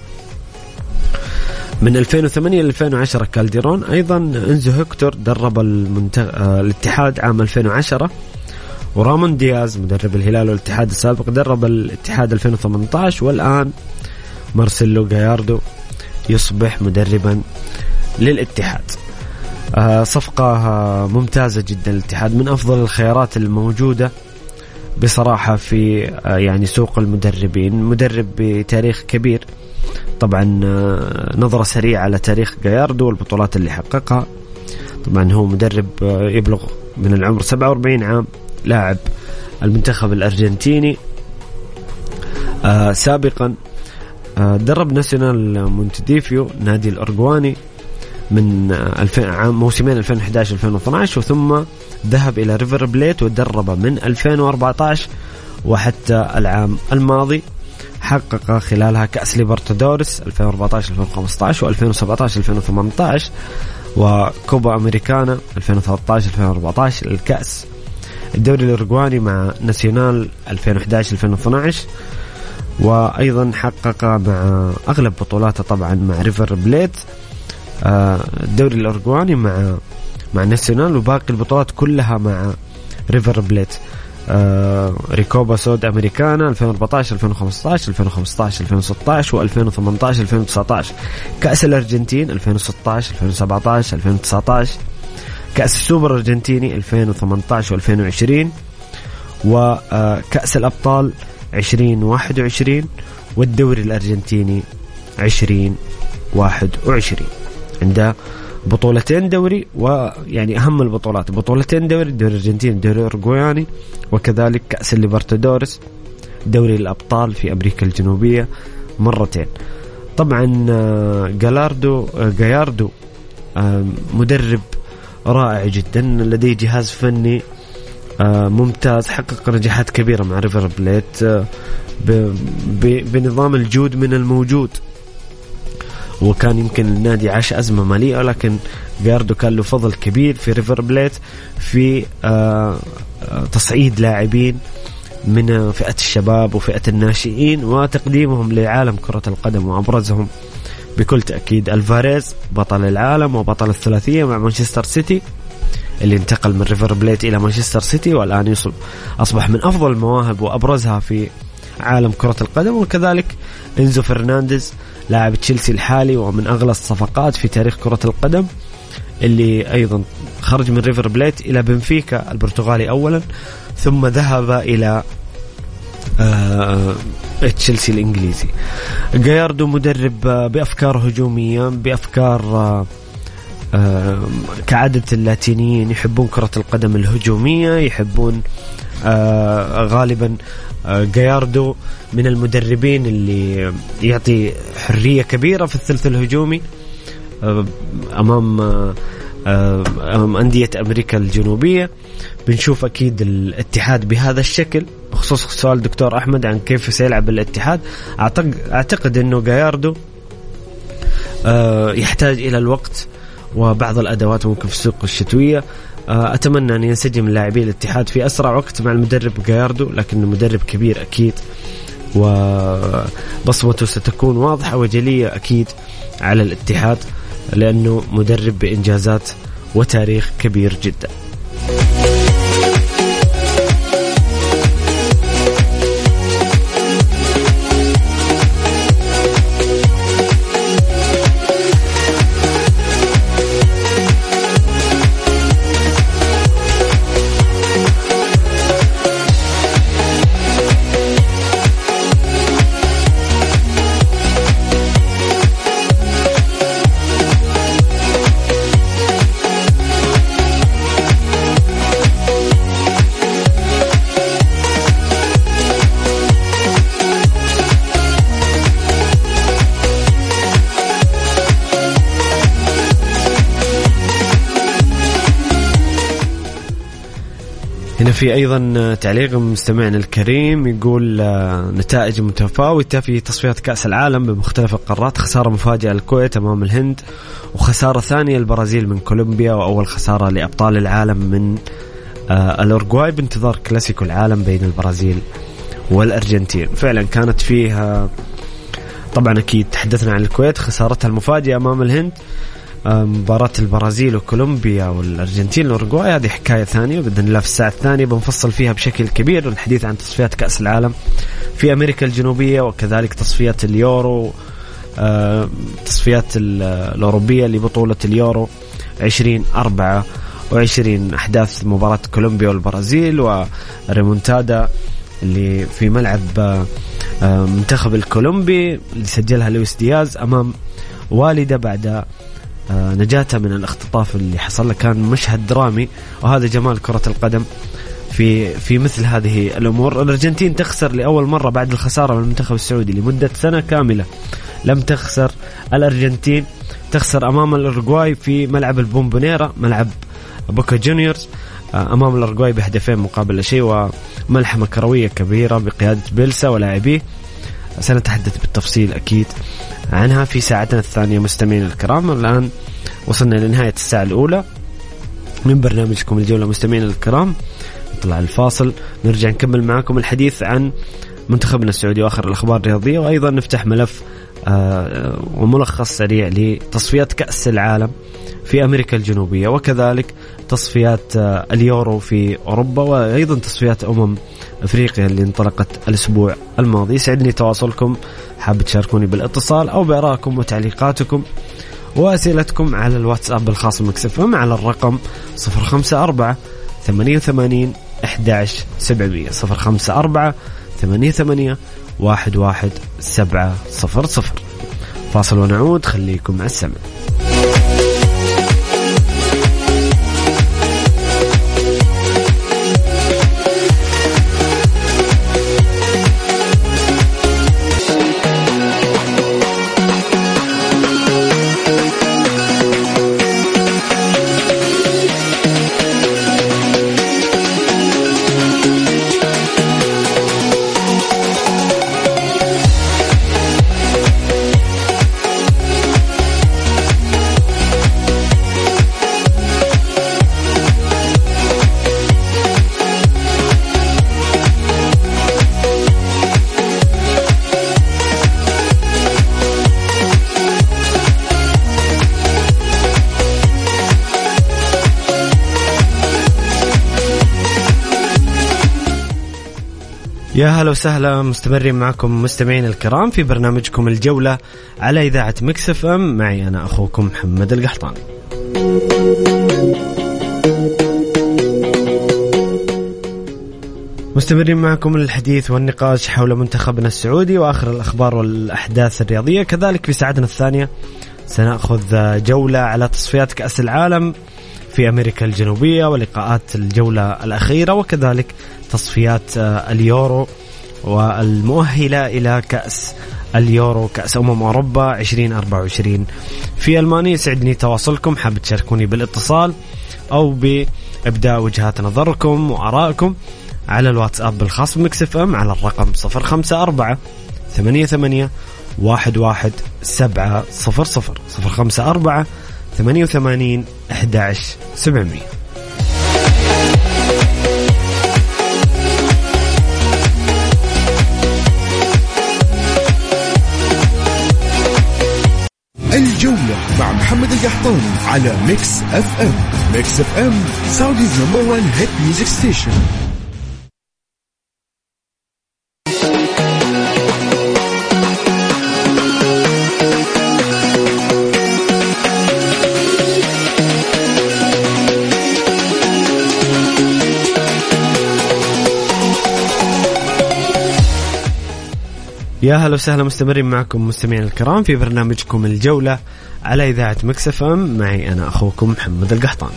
من ألفين وثمانية ل ألفين وعشرة كالديرون. أيضا إنزو هكتور درب المنتخ... الاتحاد عام ألفين وعشرة، ورامون دياز مدرب الهلال والاتحاد السابق درب الاتحاد ألفين وثمانية عشر، والآن مارسيلو جاياردو يصبح مدربا للاتحاد. آه صفقة ممتازة جدا للاتحاد، من أفضل الخيارات الموجودة بصراحة في آه يعني سوق المدربين. مدرب بتاريخ كبير. طبعا آه نظرة سريعة على تاريخ جاياردو والبطولات اللي حققها. طبعا هو مدرب آه يبلغ من العمر سبعة وأربعين عام، لاعب المنتخب الأرجنتيني آه سابقا، آه درب ناسيونال مونتيديفيو نادي الأرجواني من آه عام موسمين ألفين وإحدى عشر ألفين واثني عشر، وثم ذهب إلى ريفر بليت ودرب من ألفين وأربعة عشر وحتى العام الماضي، حقق خلالها كأس ليبرتادورس ألفين وأربعة عشر ألفين وخمسة عشر وألفين وسبعة عشر ألفين وثمانية عشر وكوبا أمريكانا ألفين وثلاثة عشر ألفين وأربعة عشر الكأس. الدوري الأورجواني مع ناسيونال ألفين وأحد عشر ألفين واثني عشر، وأيضا حقق مع أغلب بطولاته طبعا مع ريفر بليت الدوري الأورجواني مع مع ناسيونال، وباقي البطولات كلها مع ريفر بليت. آه ريكوبا سود أمريكانا ألفين وأربعة عشر ألفين وخمسة عشر ألفين وخمسة عشر ألفين وستة عشر وألفين وثمانية عشر ألفين وتسعة عشر. كأس الأرجنتين ألفين وستة عشر ألفين وسبعة عشر ألفين وتسعة عشر. كأس السوبر الأرجنتيني ألفين وثمانية عشر وألفين وعشرين، وكأس الأبطال عشرين واحد وعشرين، والدوري الأرجنتيني عشرين واحد وعشرين. عنده بطولتين دوري، ويعني أهم البطولات بطولتين دوري، الدوري الأرجنتيني الدوري الأورجواني، وكذلك كأس الليبرتادورس دوري الأبطال في أمريكا الجنوبية مرتين. طبعا جالاردو جاياردو مدرب رائع جدا، لديه جهاز فني ممتاز، حقق نجاحات كبيرة مع ريفر بليت بنظام الجود من الموجود، وكان يمكن النادي عاش أزمة مالية، ولكن جاردو كان له فضل كبير في ريفر بليت في تصعيد لاعبين من فئة الشباب وفئة الناشئين وتقديمهم لعالم كرة القدم، وأبرزهم بكل تأكيد الفاريز بطل العالم وبطل الثلاثية مع مانشستر سيتي، اللي انتقل من ريفر بليت إلى مانشستر سيتي، والآن أصبح من أفضل المواهب وأبرزها في عالم كرة القدم. وكذلك إنزو فرنانديز لاعب تشيلسي الحالي ومن أغلى الصفقات في تاريخ كرة القدم، اللي أيضا خرج من ريفر بليت إلى بنفيكا البرتغالي أولا، ثم ذهب إلى آه تشيلسي الإنجليزي. جاياردو مدرب بأفكار هجومية، بأفكار آه آه كعادة اللاتينيين يحبون كرة القدم الهجومية، يحبون آه غالبا آه جاياردو من المدربين اللي يعطي حرية كبيرة في الثلث الهجومي آه أمام آه أمام أندية أمريكا الجنوبية. بنشوف أكيد الاتحاد بهذا الشكل. بخصوص سؤال دكتور أحمد عن كيف سيلعب الاتحاد، أعتقد, أعتقد أنه جاياردو يحتاج إلى الوقت وبعض الأدوات ممكن في السوق الشتوية. أتمنى أن ينسجم لاعبي الاتحاد في أسرع وقت مع المدرب جاياردو، لكنه مدرب كبير أكيد، وبصمته ستكون واضحة وجلية أكيد على الاتحاد، لأنه مدرب بإنجازات وتاريخ كبير جدا. هنا في أيضا تعليق مستمعنا الكريم يقول نتائج متفاوتة في تصفيات كأس العالم بمختلف القارات، خسارة مفاجئة الكويت أمام الهند، وخسارة ثانية البرازيل من كولومبيا، وأول خسارة لأبطال العالم من الأورجواي بانتظار كلاسيكو العالم بين البرازيل والأرجنتين. فعلا كانت فيها طبعا أكيد تحدثنا عن الكويت، خسارتها المفاجئة أمام الهند، مباراة البرازيل وكولومبيا والأرجنتين والأورجواي هذه حكاية ثانية بإذن الله. في الساعة الثانية بنفصل فيها بشكل كبير الحديث عن تصفيات كأس العالم في أمريكا الجنوبية، وكذلك تصفيات اليورو، تصفيات الأوروبية لبطولة اليورو عشرين أربعة وعشرين، أحداث مباراة كولومبيا والبرازيل وريمونتادا اللي في ملعب منتخب الكولومبي اللي سجلها لويس دياز أمام والده بعد نجاته من الاختطاف اللي حصل له. كان مشهد درامي، وهذا جمال كرة القدم في في مثل هذه الأمور. الأرجنتين تخسر لأول مرة بعد الخسارة من المنتخب السعودي لمدة سنة كاملة، لم تخسر الأرجنتين، تخسر أمام الأورجواي في ملعب البومبونيرا ملعب بوكا جونيورز أمام الأورجواي بهدفين مقابل شيء، وملحمة كروية كبيرة بقيادة بيلسا ولاعبيه. سنتحدث بالتفصيل أكيد عنها في ساعتنا الثانية. مستمعين الكرام، الآن وصلنا لنهاية الساعة الأولى من برنامجكم الجولة. مستمعين الكرام، نطلع الفاصل، نرجع نكمل معكم الحديث عن منتخبنا السعودي وآخر الأخبار الرياضية، وأيضا نفتح ملف آه وملخص سريع لتصفيات كأس العالم في أمريكا الجنوبية، وكذلك تصفيات آه اليورو في أوروبا، وأيضا تصفيات أمم أفريقيا اللي انطلقت الأسبوع الماضي. يسعدني تواصلكم، حاب تشاركوني بالاتصال أو بآرائكم وتعليقاتكم وأسئلتكم على الواتساب الخاص بمكس اف ام على الرقم صفر خمسة أربعة ثمانية ثمانين أحد عشر سبعمية صفر خمسة أربعة ثمانية ثمانية واحد واحد سبعة صفر صفر. فاصل ونعود، خليكم مع السمع. يا هلا وسهلا، مستمرين معكم مستمعين الكرام في برنامجكم الجولة على إذاعة مكس اف ام. معي أنا أخوكم محمد القحطاني. مستمرين معكم الحديث والنقاش حول منتخبنا السعودي وآخر الأخبار والأحداث الرياضية. كذلك في ساعتنا الثانية سنأخذ جولة على تصفيات كأس العالم في أمريكا الجنوبية ولقاءات الجولة الأخيرة، وكذلك تصفيات اليورو والمؤهلة إلى كأس اليورو كأس أمم أوروبا عشرين أربعة وعشرين في ألمانيا. يسعدني تواصلكم، حاب تشاركوني بالاتصال أو بإبداء وجهات نظركم وآرائكم على الواتساب الخاص بمكس اف ام على الرقم صفر خمسة أربعة ثمانية ثمانية واحد واحد سبعة صفر صفر صفر خمسة أربعة ثمانية ثمانين أحد عشر سبعمية. الجولة مع محمد القحطاني على ميكس اف ام. ميكس اف ام سعوديز نمبر وان هيت ميوزك ستيشن. يا هلا وسهلا، مستمرين معكم مستمعين الكرام في برنامجكم الجولة على إذاعة مكس اف ام. معي أنا أخوكم محمد القحطاني.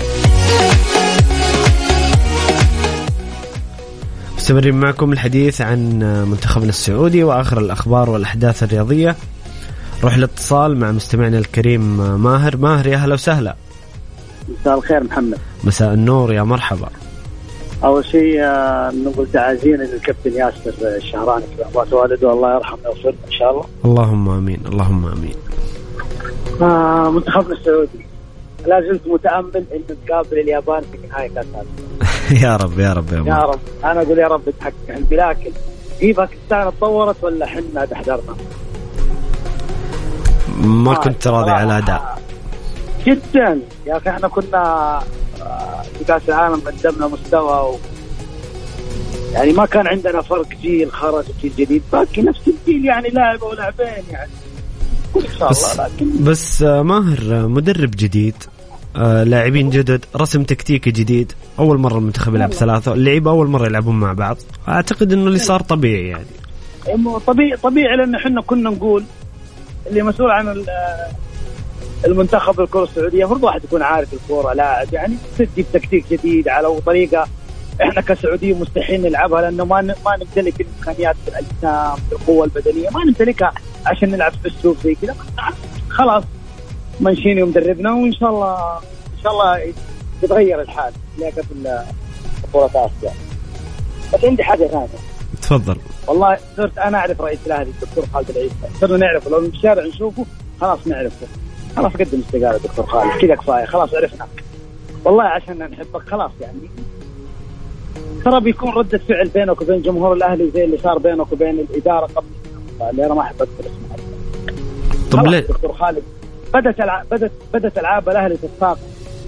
مستمرين معكم الحديث عن منتخبنا السعودي وآخر الأخبار والأحداث الرياضية. روح الاتصال مع مستمعنا الكريم ماهر. ماهر يا هلا وسهلا. مساء الخير محمد. مساء النور، يا مرحبا. أول شيء نقول تعازينا للكابتن ياسر الشهراني في وفاة والده، الله يرحمه ويغفر إن شاء الله. اللهم آمين اللهم آمين. آه منتخبنا السعودي لا زلت متأمل إن نقابل اليابان في نهاية كأس العالم. يا رب يا رب يا, يا رب. أنا أقول يا رب تحقق. لكن في باكستان اتطورت ولا حنا تحضرنا؟ ما آه كنت راضي على الأداء جدا يا أخي. إحنا كنا في كأس العالم قدمنا مستوى و... يعني ما كان عندنا فرق جيل خرج وجيل جديد، باقي نفس الجيل يعني لاعب أو لاعبين يعني إن شاء الله. لكن بس ماهر مدرب جديد، لاعبين جدد، رسم تكتيكي جديد، أول مرة المنتخب يلعب ثلاثة، اللعيبة أول مرة يلعبون مع بعض. أعتقد إنه اللي صار طبيعي يعني. طبيعي طبيعي لأن إحنا كنا نقول اللي مسؤول عن المنتخب الكرة السعودية فرض واحد يكون عارف الكرة، لاعب يعني تجيب تكتيك جديد على طريقة احنا كسعوديين مستحيل نلعبها لأنه ما ما نمتلك الإمكانيات في الأجسام في القوة البدنية، ما نمتلكها عشان نلعب في أسلوب زي كذا. خلاص منشيني ومدربنا وإن شاء الله إن شاء الله يتغير الحال لكن في بطولة آسيا. بس عندي حاجة ثانية. تفضل. والله صرت أنا أعرف رئيس الأهلي الدكتور خالد العيسى، صرنا نعرفه لو من الشارع نشوفه خلاص نعرفه، خلاص قدم استقالة دكتور خالد كذا كفاية، خلاص عرفنا والله عشان نحبك خلاص يعني. ترى بيكون ردة فعل بينك وبين جمهور الأهلي زي اللي صار بينك وبين الإدارة قبل اللي أنا ما أحب أذكر اسمها. طب ليه دكتور خالد بدت الع... بدت بدت ألعاب الأهلي تتساق.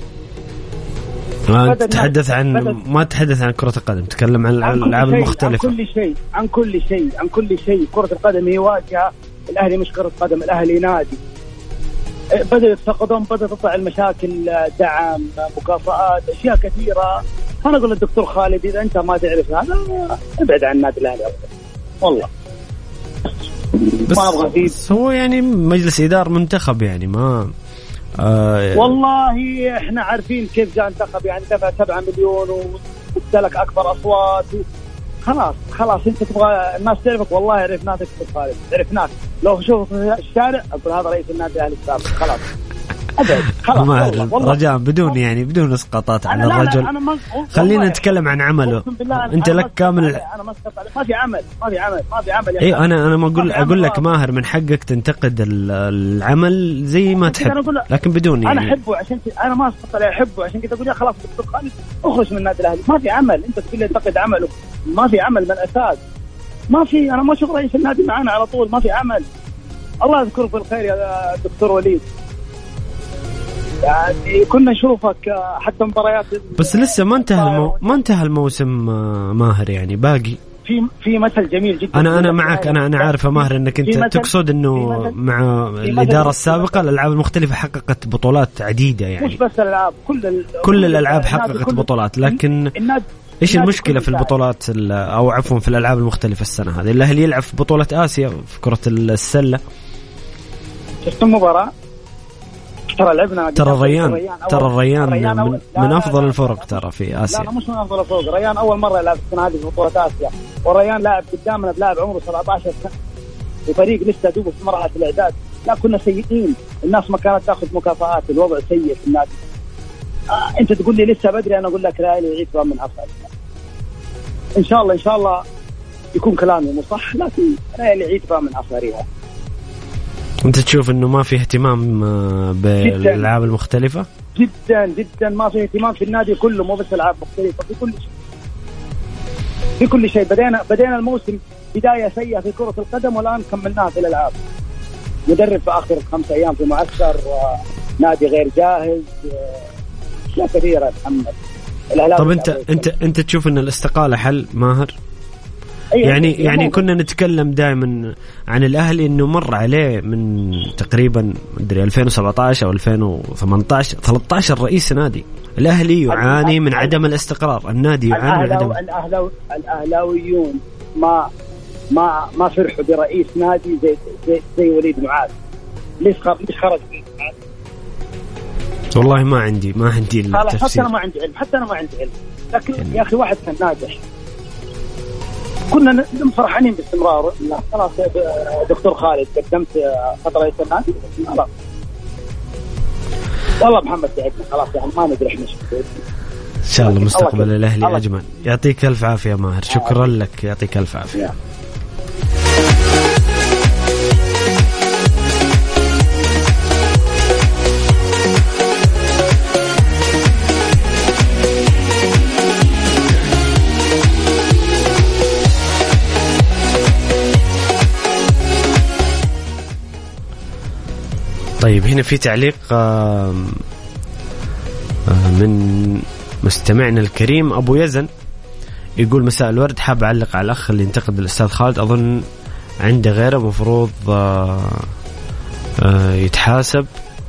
ما تتحدث عن ما تتحدث عن كرة القدم، تتكلم عن الألعاب المختلفة. عن كل شيء عن كل شيء عن كل شيء كرة القدم هي واجهة، الأهلي مش كرة قدم، الأهلي نادي. بدأ يتفقدون، بدأ تطلع المشاكل، دعم، مكافآت، أشياء كثيرة. أنا أقول للدكتور خالد إذا أنت ما تعرف هذا ابعد عن النادي الأهلي والله. بس ما أبغى بس هو يعني مجلس إدارة منتخب يعني ما آه والله إحنا عارفين كيف جاء انتخب، يعني دفع سبعة مليون وابتلك أكبر أصوات. خلاص خلاص أنت تبغى الناس تعرفك، والله عرفناك دكتور خالد، عرفناك لو شوفك في الشارع أقول هذا رئيس النادي الأهلي السابق. خلاص خلاص رجاء بدون يعني بدون اسقاطات على الرجل. خلينا نتكلم عن عمله. انت لك كامل. انا ما ما في عمل ما في عمل ما في عمل اي انا انا ما اقول اقول لك ماهر من حقك تنتقد العمل زي ما تحب، لكن بدون يعني انا احبه عشان انا ما اسقط عليه، احبه عشان كذا اقول يا خلاص دكتور خالد اخرج من النادي الاهلي. ما في عمل، انت تقول لي انتقد عمله، ما في عمل من الاساس. ما في، انا ما اشوف رئيس النادي معانا على طول، ما في عمل. الله يذكره بالخير يا دكتور وليد، يعني كنا نشوفك حتى مباريات بس لسه ما انتهى المو... ما انتهى الموسم ماهر، يعني باقي في في مثل جميل جدا. انا انا معك، انا انا عارفه ماهر انك انت تقصد انه مع الاداره السابقه الالعاب المختلفه حققت بطولات عديده، يعني مش بس الالعاب، كل ال... كل الالعاب حققت بطولات، لكن النادي ايش المشكله في البطولات او عفوا في الالعاب المختلفه السنه هذه؟ الاهلي يلعب في بطوله اسيا في كره السله. شفت المباراه؟ ترى لعبنا ترى الريان ترى الريان من, من افضل الفرق ترى في اسيا. لا, لا مش من افضل الفرق، الريان اول مره يلعب السنه هذه في بطوله اسيا، والريان لاعب قدامنا بلاعب عمره سبعة عشر سنه وفريق لسه دوبه في مرحله الاعداد. لا كنا سيئين، الناس ما كانت تاخذ مكافآت، الوضع سيء في النادي. آه انت تقول لي لسه بدري، انا اقول لك لا يعيد من عفوا. ان شاء الله ان شاء الله يكون كلامي مو صح، لكن لا يعيد من اثارها. أنت تشوف إنه ما في اهتمام بالألعاب المختلفة؟ جدا جدا ما في اهتمام في النادي كله، مو بس ألعاب مختلفة، في كل شيء في كل شيء. بدينا بدينا الموسم بداية سيئة في كرة القدم، والآن كملناها في الألعاب. مدرب في آخر خمسة أيام في معسكر، نادي غير جاهز، أشياء كثيرة محمد. طب أنت أنت أنت تشوف إن الاستقالة حل ماهر؟ يعني يعني كنا نتكلم دائما عن الأهلي إنه مر عليه من تقريبا مدري ألفين وسبعة عشر أو ألفين وثمانية عشر ثلاثة عشر رئيس نادي. الأهلي يعاني من عدم الاستقرار، النادي يعاني من عدم. الأهلاو الأهلاويون ما ما ما فرحوا برئيس نادي زي زي, زي وليد معاذ. ليش ليش خرج وليد معاذ؟ والله ما عندي ما عندي التفسير. حتى أنا ما عندي علم، حتى أنا ما عندي علم، لكن يعني. يا أخي واحد كان ناجح، كنا فرحانين باستمراره. لا خلاص دكتور خالد قدمت خطر رئيس النادي خلاص. والله محمد تعبنا خلاص، يعني ما ندري احنا شو ان شاء الله مستقبل الاهلي اجمل. يعطيك الف عافيه ماهر، شكرا لك، يعطيك الف عافيه. طيب هنا في تعليق من مستمعنا الكريم أبو يزن، يقول مساء الورد، حاب أعلق على الأخ اللي انتقد الأستاذ خالد، أظن عنده غيره مفروض يتحاسب.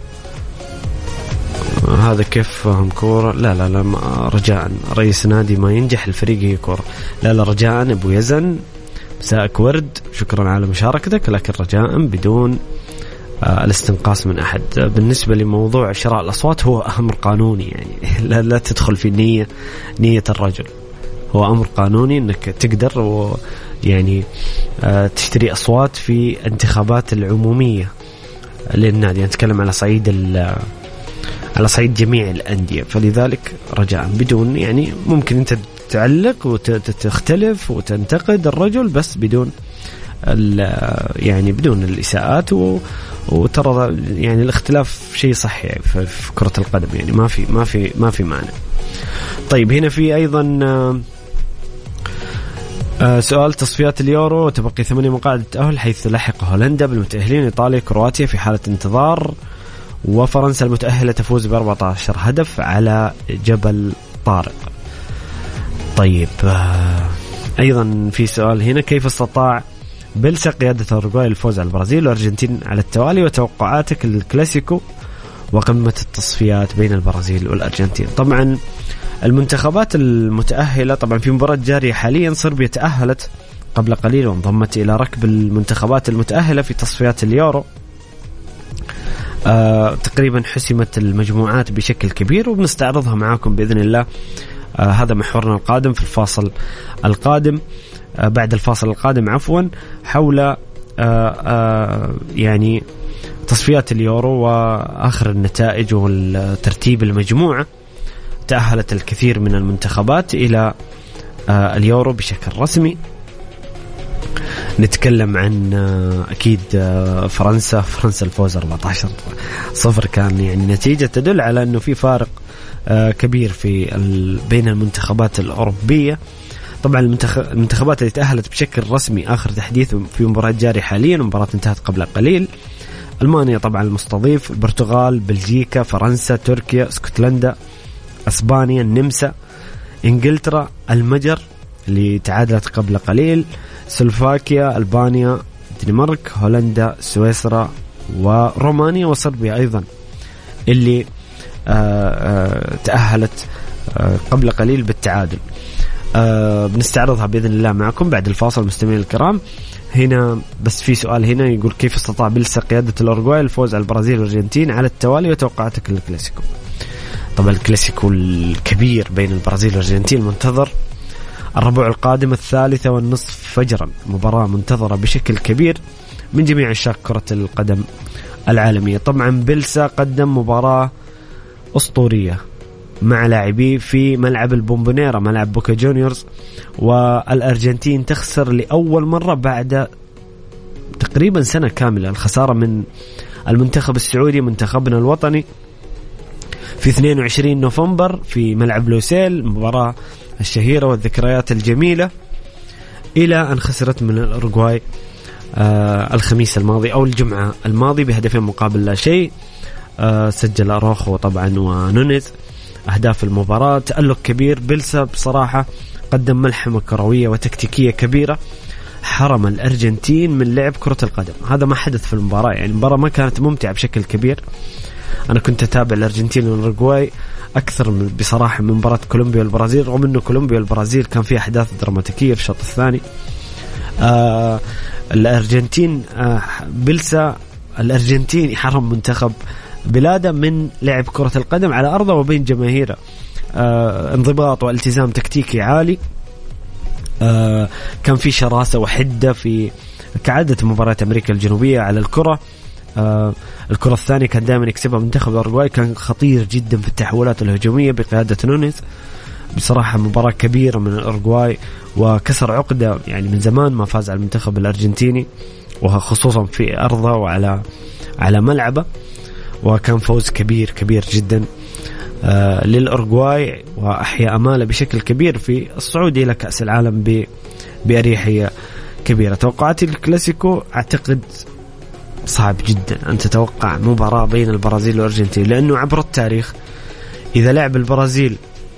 هذا كيف فهم كورة؟ لا لا لا رجاء، رئيس نادي ما ينجح الفريق هي كورة. لا لا رجاء أبو يزن، مساءك ورد، شكرا على مشاركتك، لكن رجاء بدون الاستنقاص من أحد. بالنسبة لموضوع شراء الأصوات هو أمر قانوني، يعني لا, لا تدخل في نية نية الرجل، هو أمر قانوني أنك تقدر يعني تشتري أصوات في انتخابات العمومية للنادي، نتكلم على صعيد على صعيد جميع الأندية. فلذلك رجاء بدون يعني ممكن أنت تعلق وتختلف وتنتقد الرجل بس بدون يعني بدون الإساءات، وترى يعني الاختلاف شيء صحي في كرة القدم، يعني ما في ما في ما في معنى. طيب هنا في أيضا سؤال تصفيات اليورو، تبقي ثمانية مقاعد التأهل حيث لحق هولندا بالمتأهلين إيطاليا كرواتيا في حالة انتظار، وفرنسا المتأهلة تفوز ب أربعة عشر هدف على جبل طارق. طيب أيضا في سؤال هنا، كيف استطاع بيلسا قيادة أوروغواي الفوز على البرازيل والأرجنتين على التوالي، وتوقعاتك للكلاسيكو وقمة التصفيات بين البرازيل والأرجنتين؟ طبعا المنتخبات المتأهلة، طبعا في مباراة جارية حاليا صربيا تأهلت قبل قليل وانضمت إلى ركب المنتخبات المتأهلة في تصفيات اليورو. آه تقريبا حسمت المجموعات بشكل كبير وبنستعرضها معاكم بإذن الله. آه هذا محورنا القادم في الفاصل القادم، آه بعد الفاصل القادم عفوا، حول آه آه يعني تصفيات اليورو وآخر النتائج والترتيب المجموعة. تأهلت الكثير من المنتخبات إلى آه اليورو بشكل رسمي. نتكلم عن أكيد فرنسا فرنسا الفوز أربعة عشر صفر كان يعني نتيجة تدل على أنه في فارق كبير في بين المنتخبات الأوروبية. طبعا المنتخبات اللي تأهلت بشكل رسمي آخر تحديث في مباراة جاري حاليا، مباراة انتهت قبل قليل. ألمانيا طبعا المستضيف، البرتغال، بلجيكا، فرنسا، تركيا، اسكتلندا، اسبانيا، النمسا، انجلترا، المجر اللي تعادلت قبل قليل، سلوفاكيا، ألبانيا، دنمارك، هولندا، سويسرا، ورومانيا، وصربيا أيضا اللي آآ آآ تأهلت قبل قليل بالتعادل. بنستعرضها بإذن الله معكم بعد الفاصل مستمعين الكرام. هنا بس في سؤال هنا يقول، كيف استطاع بيلسا قيادة الأوروغواي الفوز على البرازيل والأرجنتين على التوالي، وتوقعاتك للكلاسيكو؟ طبعا الكلاسيكو الكبير بين البرازيل والأرجنتين منتظر الربع القادم الثالثة والنصف فجرا، مباراة منتظرة بشكل كبير من جميع عشاق كرة القدم العالمية. طبعا بيلسا قدم مباراة أسطورية مع لاعبيه في ملعب البومبونيرا، ملعب بوكا جونيورز، والأرجنتين تخسر لأول مرة بعد تقريبا سنة كاملة الخسارة من المنتخب السعودي منتخبنا الوطني في اثنين وعشرين نوفمبر في ملعب لوسيل، المباراة الشهيرة والذكريات الجميلة، إلى أن خسرت من الأوروغواي آه الخميس الماضي أو الجمعة الماضي بهدفين مقابل لا شيء. آه سجل أروخو طبعا ونونيز أهداف المباراة. تألق كبير. بيلسا بصراحة قدم ملحمة كروية وتكتيكية كبيرة، حرم الأرجنتين من لعب كرة القدم. هذا ما حدث في المباراة، يعني المباراة ما كانت ممتعة بشكل كبير. أنا كنت أتابع الأرجنتين والأوروغواي أكثر من بصراحة من مباراة كولومبيا والبرازيل، رغم أنه كولومبيا والبرازيل كان فيها أحداث دراماتيكية في الشوط الثاني. آه الأرجنتين آه بيلسا الأرجنتين يحرم منتخب بلاده من لعب كرة القدم على أرضه وبين جماهيره. آه انضباط والتزام تكتيكي عالي. آه كان في شراسة وحدة في كعادة مباريات أمريكا الجنوبية على الكرة. آه الكرة الثانية كان دائما يكسبها منتخب الأوروغواي، كان خطير جدا في التحولات الهجومية بقيادة نونيز. بصراحة مباراة كبيرة من الأوروغواي وكسر عقدة، يعني من زمان ما فاز على المنتخب الأرجنتيني وخصوصا في أرضه وعلى على ملعبه، وكان فوز كبير كبير جدا آه للأوروغواي، وأحيا أماله بشكل كبير في الصعود إلى كأس العالم بأريحية كبيرة. توقعاتي الكلاسيكو أعتقد صعب جدا أن تتوقع مباراة بين البرازيل والأرجنتين، لأنه عبر التاريخ إذا لعب البرازيل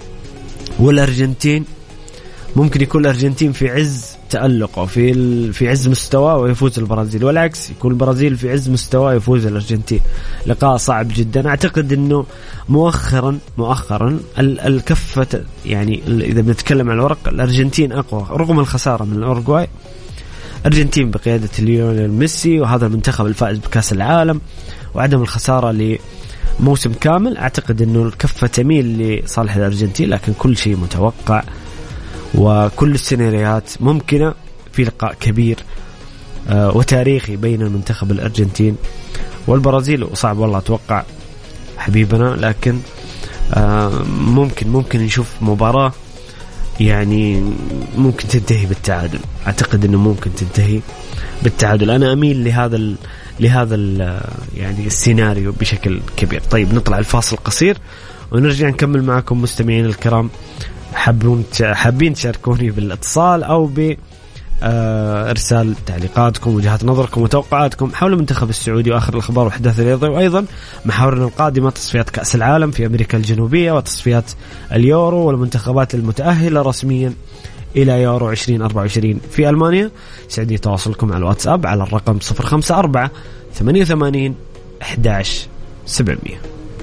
والأرجنتين ممكن يكون الأرجنتين في عز تألقه في في عز مستواه ويفوز البرازيل، والعكس يكون البرازيل في عز مستواه ويفوز الأرجنتين. لقاء صعب جدا. أعتقد أنه مؤخرا مؤخرا الكفة، يعني إذا بنتكلم عن الورق، الأرجنتين أقوى رغم الخسارة من الأوروغواي. أرجنتين بقيادة ليونيل ميسي وهذا المنتخب الفائز بكأس العالم وعدم الخسارة لموسم كامل، أعتقد أنه الكفة تميل لصالح الأرجنتين، لكن كل شيء متوقع وكل السيناريوهات ممكنة في لقاء كبير آه وتاريخي بين المنتخب الأرجنتين والبرازيل. وصعب والله أتوقع حبيبنا، لكن آه ممكن ممكن نشوف مباراة يعني ممكن تنتهي بالتعادل. أعتقد أنه ممكن تنتهي بالتعادل. أنا أميل لهذا ال لهذا ال يعني السيناريو بشكل كبير. طيب نطلع الفاصل قصير ونرجع نكمل معكم مستمعين الكرام. حابين حابين تشاركوني بالاتصال أو ب ارسال تعليقاتكم وجهات نظركم وتوقعاتكم حول المنتخب السعودي واخر الاخبار واحداث الرياضه، وايضا محاورنا القادمه تصفيات كاس العالم في امريكا الجنوبيه وتصفيات اليورو والمنتخبات المتاهله رسميا الى يورو عشرين أربعة وعشرين في المانيا. سعدني تواصلكم على الواتساب على الرقم صفر خمسة أربعة ثمانية ثمانين أحد عشر سبعمية.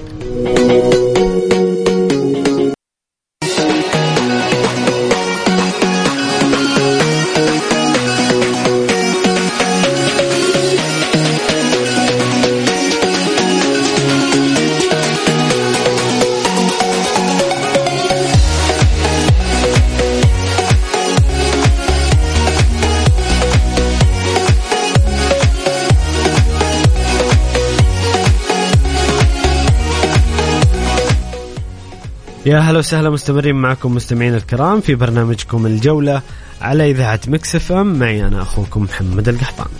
يا هلا وسهلا، مستمرين معكم مستمعين الكرام في برنامجكم الجولة على إذاعة ميكس اف ام. معي أنا أخوكم محمد القحطاني.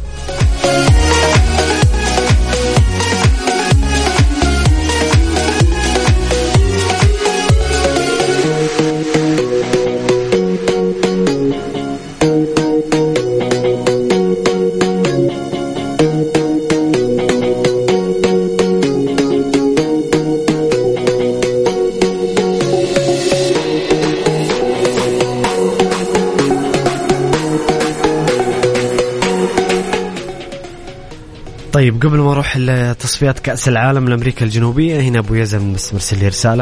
طيب قبل ما أروح لتصفيات كأس العالم لأمريكا الجنوبية، هنا أبو يزن بس مرسل لي رسالة.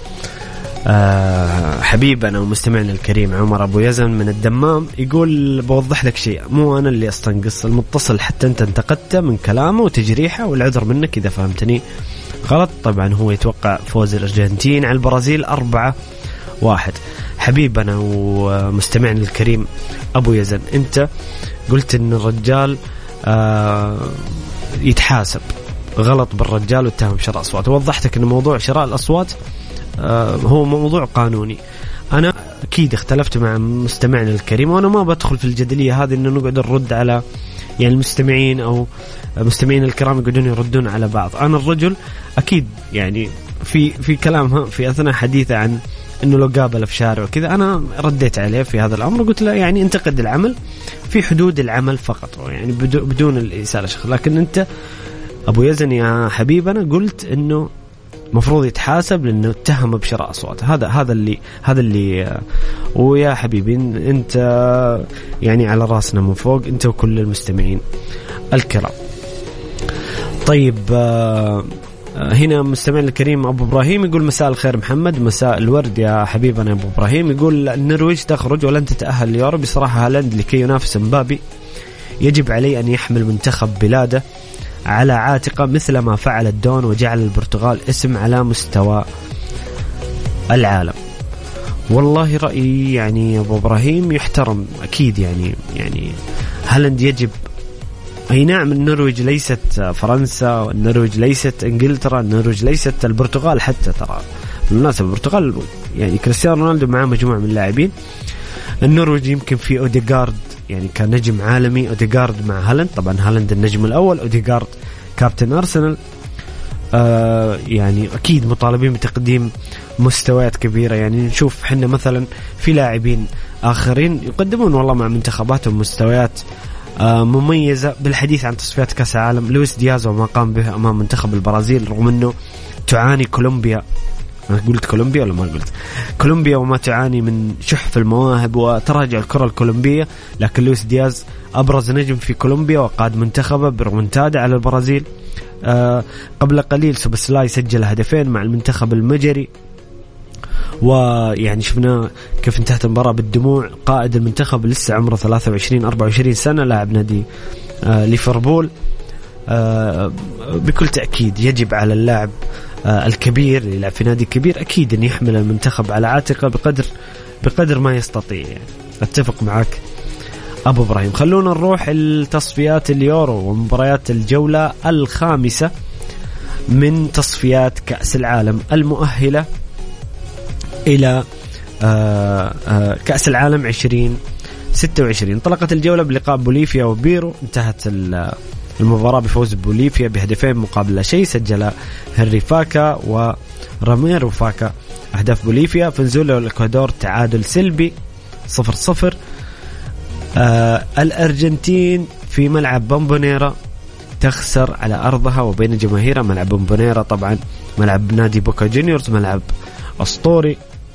أه حبيبنا ومستمعنا الكريم عمر أبو يزن من الدمام يقول بوضح لك شيء، مو أنا اللي أستنقص المتصل، حتى أنت انتقدت من كلامه وتجريحه والعذر منك إذا فهمتني غلط. طبعا هو يتوقع فوز الأرجنتين على البرازيل أربعة واحد. حبيبنا ومستمعنا الكريم أبو يزن، أنت قلت أن الرجال أه يتحاسب غلط بالرجال واتهم شراء أصوات. ووضحتك أن موضوع شراء الأصوات آه هو موضوع قانوني. أنا أكيد اختلفت مع مستمعنا الكريم، وأنا ما بدخل في الجدلية هذه أنه نقعد نرد على يعني المستمعين أو مستمعين الكرام يقعدون يردون على بعض. أنا الرجل أكيد يعني في في كلام في أثناء حديثه عن أنه لو قابل في شارع وكذا، أنا رديت عليه في هذا الأمر وقلت له يعني انتقد العمل في حدود العمل فقط، يعني بدون الإساءة شخص. لكن أنت أبو يزن يا حبيبنا قلت إنه مفروض يتحاسب لأنه اتهم بشراء أصوات. هذا هذا اللي هذا اللي ويا حبيبي أنت يعني على رأسنا من فوق، أنت وكل المستمعين الكرام. طيب هنا مستمعنا الكريم أبو إبراهيم يقول مساء الخير محمد، مساء الورد يا حبيبنا أبو إبراهيم. يقول النرويج تخرج ولن تتأهل اليورو. بصراحة هالاند لكي ينافس مبابي يجب عليه أن يحمل منتخب بلاده على عاتقه مثل ما فعل دون وجعل البرتغال اسم على مستوى العالم. والله رأيي يعني أبو إبراهيم يحترم أكيد. يعني يعني هالاند يجب، أي نعم النرويج ليست فرنسا، النرويج ليست إنجلترا، النرويج ليست البرتغال حتى. ترى بالمناسبة البرتغال يعني كريستيانو رونالدو معاه مجموعة من اللاعبين. النرويج يمكن في أوديغارد يعني كان نجم عالمي، أوديغارد مع هالاند، طبعا هالاند النجم الأول، أوديغارد كابتن أرسنال. آه يعني أكيد مطالبين بتقديم مستويات كبيرة. يعني نشوف حنا مثلا في لاعبين آخرين يقدمون والله مع منتخباتهم مستويات آه مميزة. بالحديث عن تصفيات كأس العالم، لويس دياز وما قام به أمام منتخب البرازيل رغم أنه تعاني كولومبيا، أنا قلت كولومبيا ولا ما قلت كولومبيا وما تعاني من شح في المواهب وتراجع الكرة الكولومبية، لكن لويس دياز أبرز نجم في كولومبيا وقاد منتخبه برمنتادا على البرازيل. آه قبل قليل سوبسلاي سجل هدفين مع المنتخب المجري، ويعني شفنا كيف انتهت المباراة بالدموع. قائد المنتخب لسه عمره ثلاثة وعشرين أربعة وعشرين سنة، لاعب نادي آه ليفربول. آه بكل تأكيد يجب على اللاعب آه الكبير اللي يلعب في نادي كبير أكيد أن يحمل المنتخب على عاتقه بقدر بقدر ما يستطيع. يعني أتفق معك أبو إبراهيم. خلونا نروح التصفيات اليورو ومباريات الجولة الخامسة من تصفيات كأس العالم المؤهلة إلى آه آه كأس العالم عشرين ستة وعشرين. انطلقت الجولة بلقاء بوليفيا وبيرو، انتهت المباراة بفوز بوليفيا بهدفين مقابل لا شيء. سجل هنري فاكا وراميرو فاكا أهداف بوليفيا. فنزويلا والإكوادور تعادل سلبي صفر صفر. آه الأرجنتين في ملعب بومبونيرا تخسر على أرضها وبين جماهيرها. ملعب بومبونيرا طبعا ملعب نادي بوكا جونيورز، ملعب أسطوري،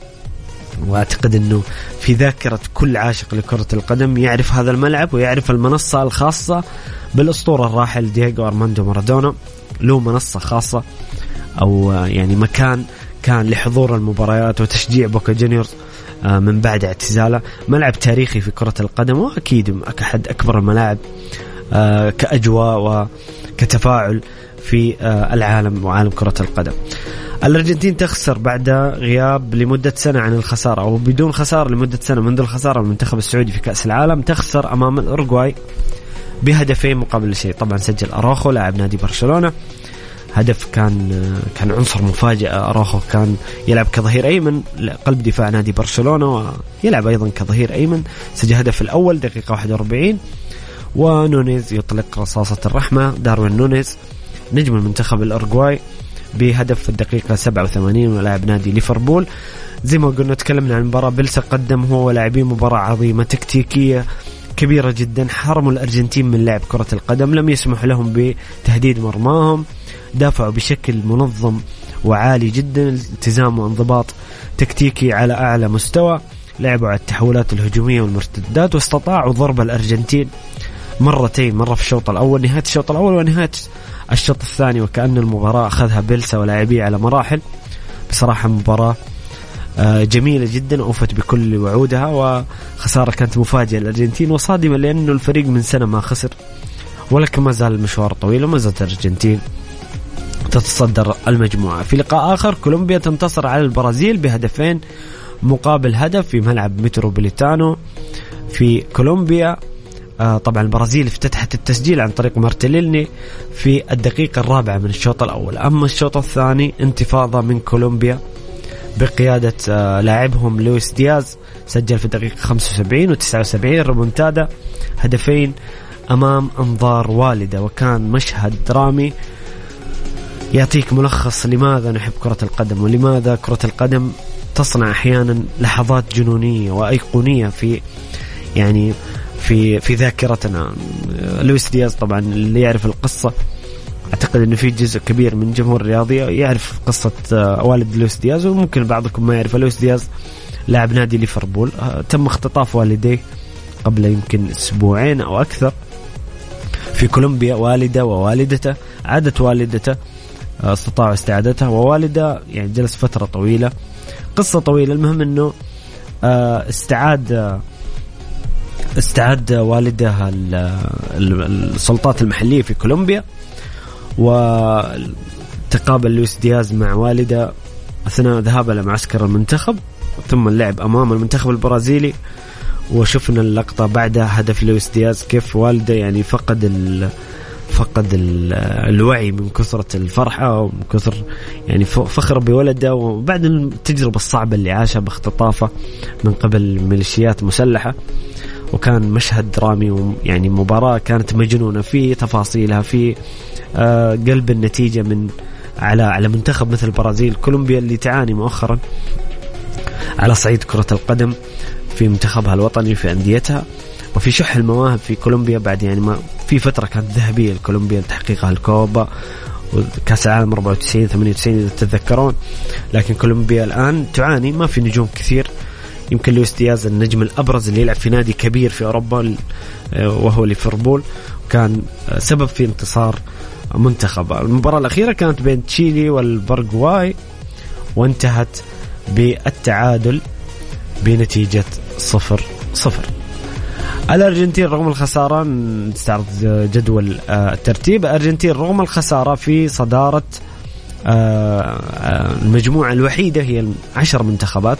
وأعتقد أنه في ذاكرة كل عاشق لكرة القدم يعرف هذا الملعب ويعرف المنصة الخاصة بالأسطورة الراحل دييغو أرماندو مارادونا. له منصة خاصة أو يعني مكان كان لحضور المباريات وتشجيع بوكا جونيورز من بعد اعتزاله. ملعب تاريخي في كرة القدم، وأكيد أحد أكبر الملاعب كأجواء وكتفاعل في العالم وعالم كرة القدم. الأرجنتين تخسر بعد غياب لمدة سنة عن الخسارة أو بدون خسارة لمدة سنة منذ الخسارة من المنتخب السعودي في كأس العالم. تخسر أمام الأوروغواي بهدفين مقابل شيء. طبعا سجل أراخو لاعب نادي برشلونة، هدف كان كان عنصر مفاجئة. أراخو كان يلعب كظهير أيمن قلب دفاع نادي برشلونة ويلعب أيضا كظهير أيمن. سجل هدف الأول دقيقة واحد وأربعين، ونونيز يطلق رصاصة الرحمة. داروين نونيز نجم المنتخب الأوروغواي بهدف في الدقيقة سبعة وثمانين ولاعب نادي ليفربول. زي ما قلنا تكلمنا عن المباراة، بيلسا قدم هو ولاعبين مباراة عظيمة تكتيكية كبيرة جدا. حرموا الأرجنتين من لعب كرة القدم، لم يسمح لهم بتهديد مرماهم، دافعوا بشكل منظم وعالي جدا، التزام وانضباط تكتيكي على أعلى مستوى. لعبوا على التحولات الهجومية والمرتدات، واستطاعوا ضرب الأرجنتين مرتين، مرة في الشوط الأول نهاية الشوط الأول ونهاية الشوط الثاني، وكأن المباراة أخذها بيلسا ولاعبيه على مراحل. بصراحة مباراة جميلة جدا أوفت بكل وعودها، وخسارة كانت مفاجئة للأرجنتين وصادمة لأنه الفريق من سنة ما خسر، ولكن ما زال المشوار طويل وما زالت الأرجنتين تتصدر المجموعة. في لقاء آخر كولومبيا تنتصر على البرازيل بهدفين مقابل هدف في ملعب متروبوليتانو في كولومبيا. آه طبعا البرازيل افتتحت التسجيل عن طريق مارتيليني في الدقيقة الرابعة من الشوط الأول. أما الشوط الثاني انتفاضة من كولومبيا بقيادة آه لاعبهم لويس دياز، سجل في الدقيقة خمسة وسبعين وتسعة وسبعين ريمونتادا، هدفين أمام أنظار والدة، وكان مشهد درامي يعطيك ملخص لماذا نحب كرة القدم ولماذا كرة القدم تصنع أحيانا لحظات جنونية وأيقونية في يعني في في ذاكرتنا. لويس دياز طبعا اللي يعرف القصة، أعتقد أنه في جزء كبير من جمهور الرياضي يعرف قصة والد لويس دياز، وممكن بعضكم ما يعرف. لويس دياز لاعب نادي ليفربول، تم اختطاف والديه قبل يمكن أسبوعين أو أكثر في كولومبيا. والده ووالدته، عادت والدته استطاعوا استعادتها، ووالده يعني جلس فترة طويلة، قصة طويلة. المهم أنه استعاد استعاد والدها السلطات المحلية في كولومبيا، وتقابل لويس دياز مع والده أثناء ذهابه لمعسكر المنتخب، ثم اللعب أمام المنتخب البرازيلي. وشفنا اللقطة بعد هدف لويس دياز كيف والده يعني فقد ال فقد الوعي من كثرة الفرحة ومن كثر يعني فخر بولده، وبعد التجربة الصعبة اللي عاشها باختطافه من قبل ميليشيات مسلحة. وكان مشهد درامي، يعني مباراة كانت مجنونة في تفاصيلها، في قلب النتيجة من على على منتخب مثل البرازيل. كولومبيا اللي تعاني مؤخرا على صعيد كرة القدم في منتخبها الوطني في أنديتها، وفي شح المواهب في كولومبيا بعد يعني ما في فترة كانت ذهبية لكولومبيا لتحقيقها الكوبا وكأس العالم أربعة وتسعين ثمانية وتسعين إذا تتذكرون. لكن كولومبيا الآن تعاني، ما في نجوم كثير. يمكن لويس دياز النجم الأبرز اللي يلعب في نادي كبير في أوروبا وهو ليفربول، وكان سبب في انتصار منتخب. المباراة الأخيرة كانت بين تشيلي والبرغواي وانتهت بالتعادل بنتيجة صفر صفر. الأرجنتين رغم الخسارة، نستعرض جدول الترتيب. الأرجنتين رغم الخسارة في صدارة المجموعة الوحيدة، هي عشر منتخبات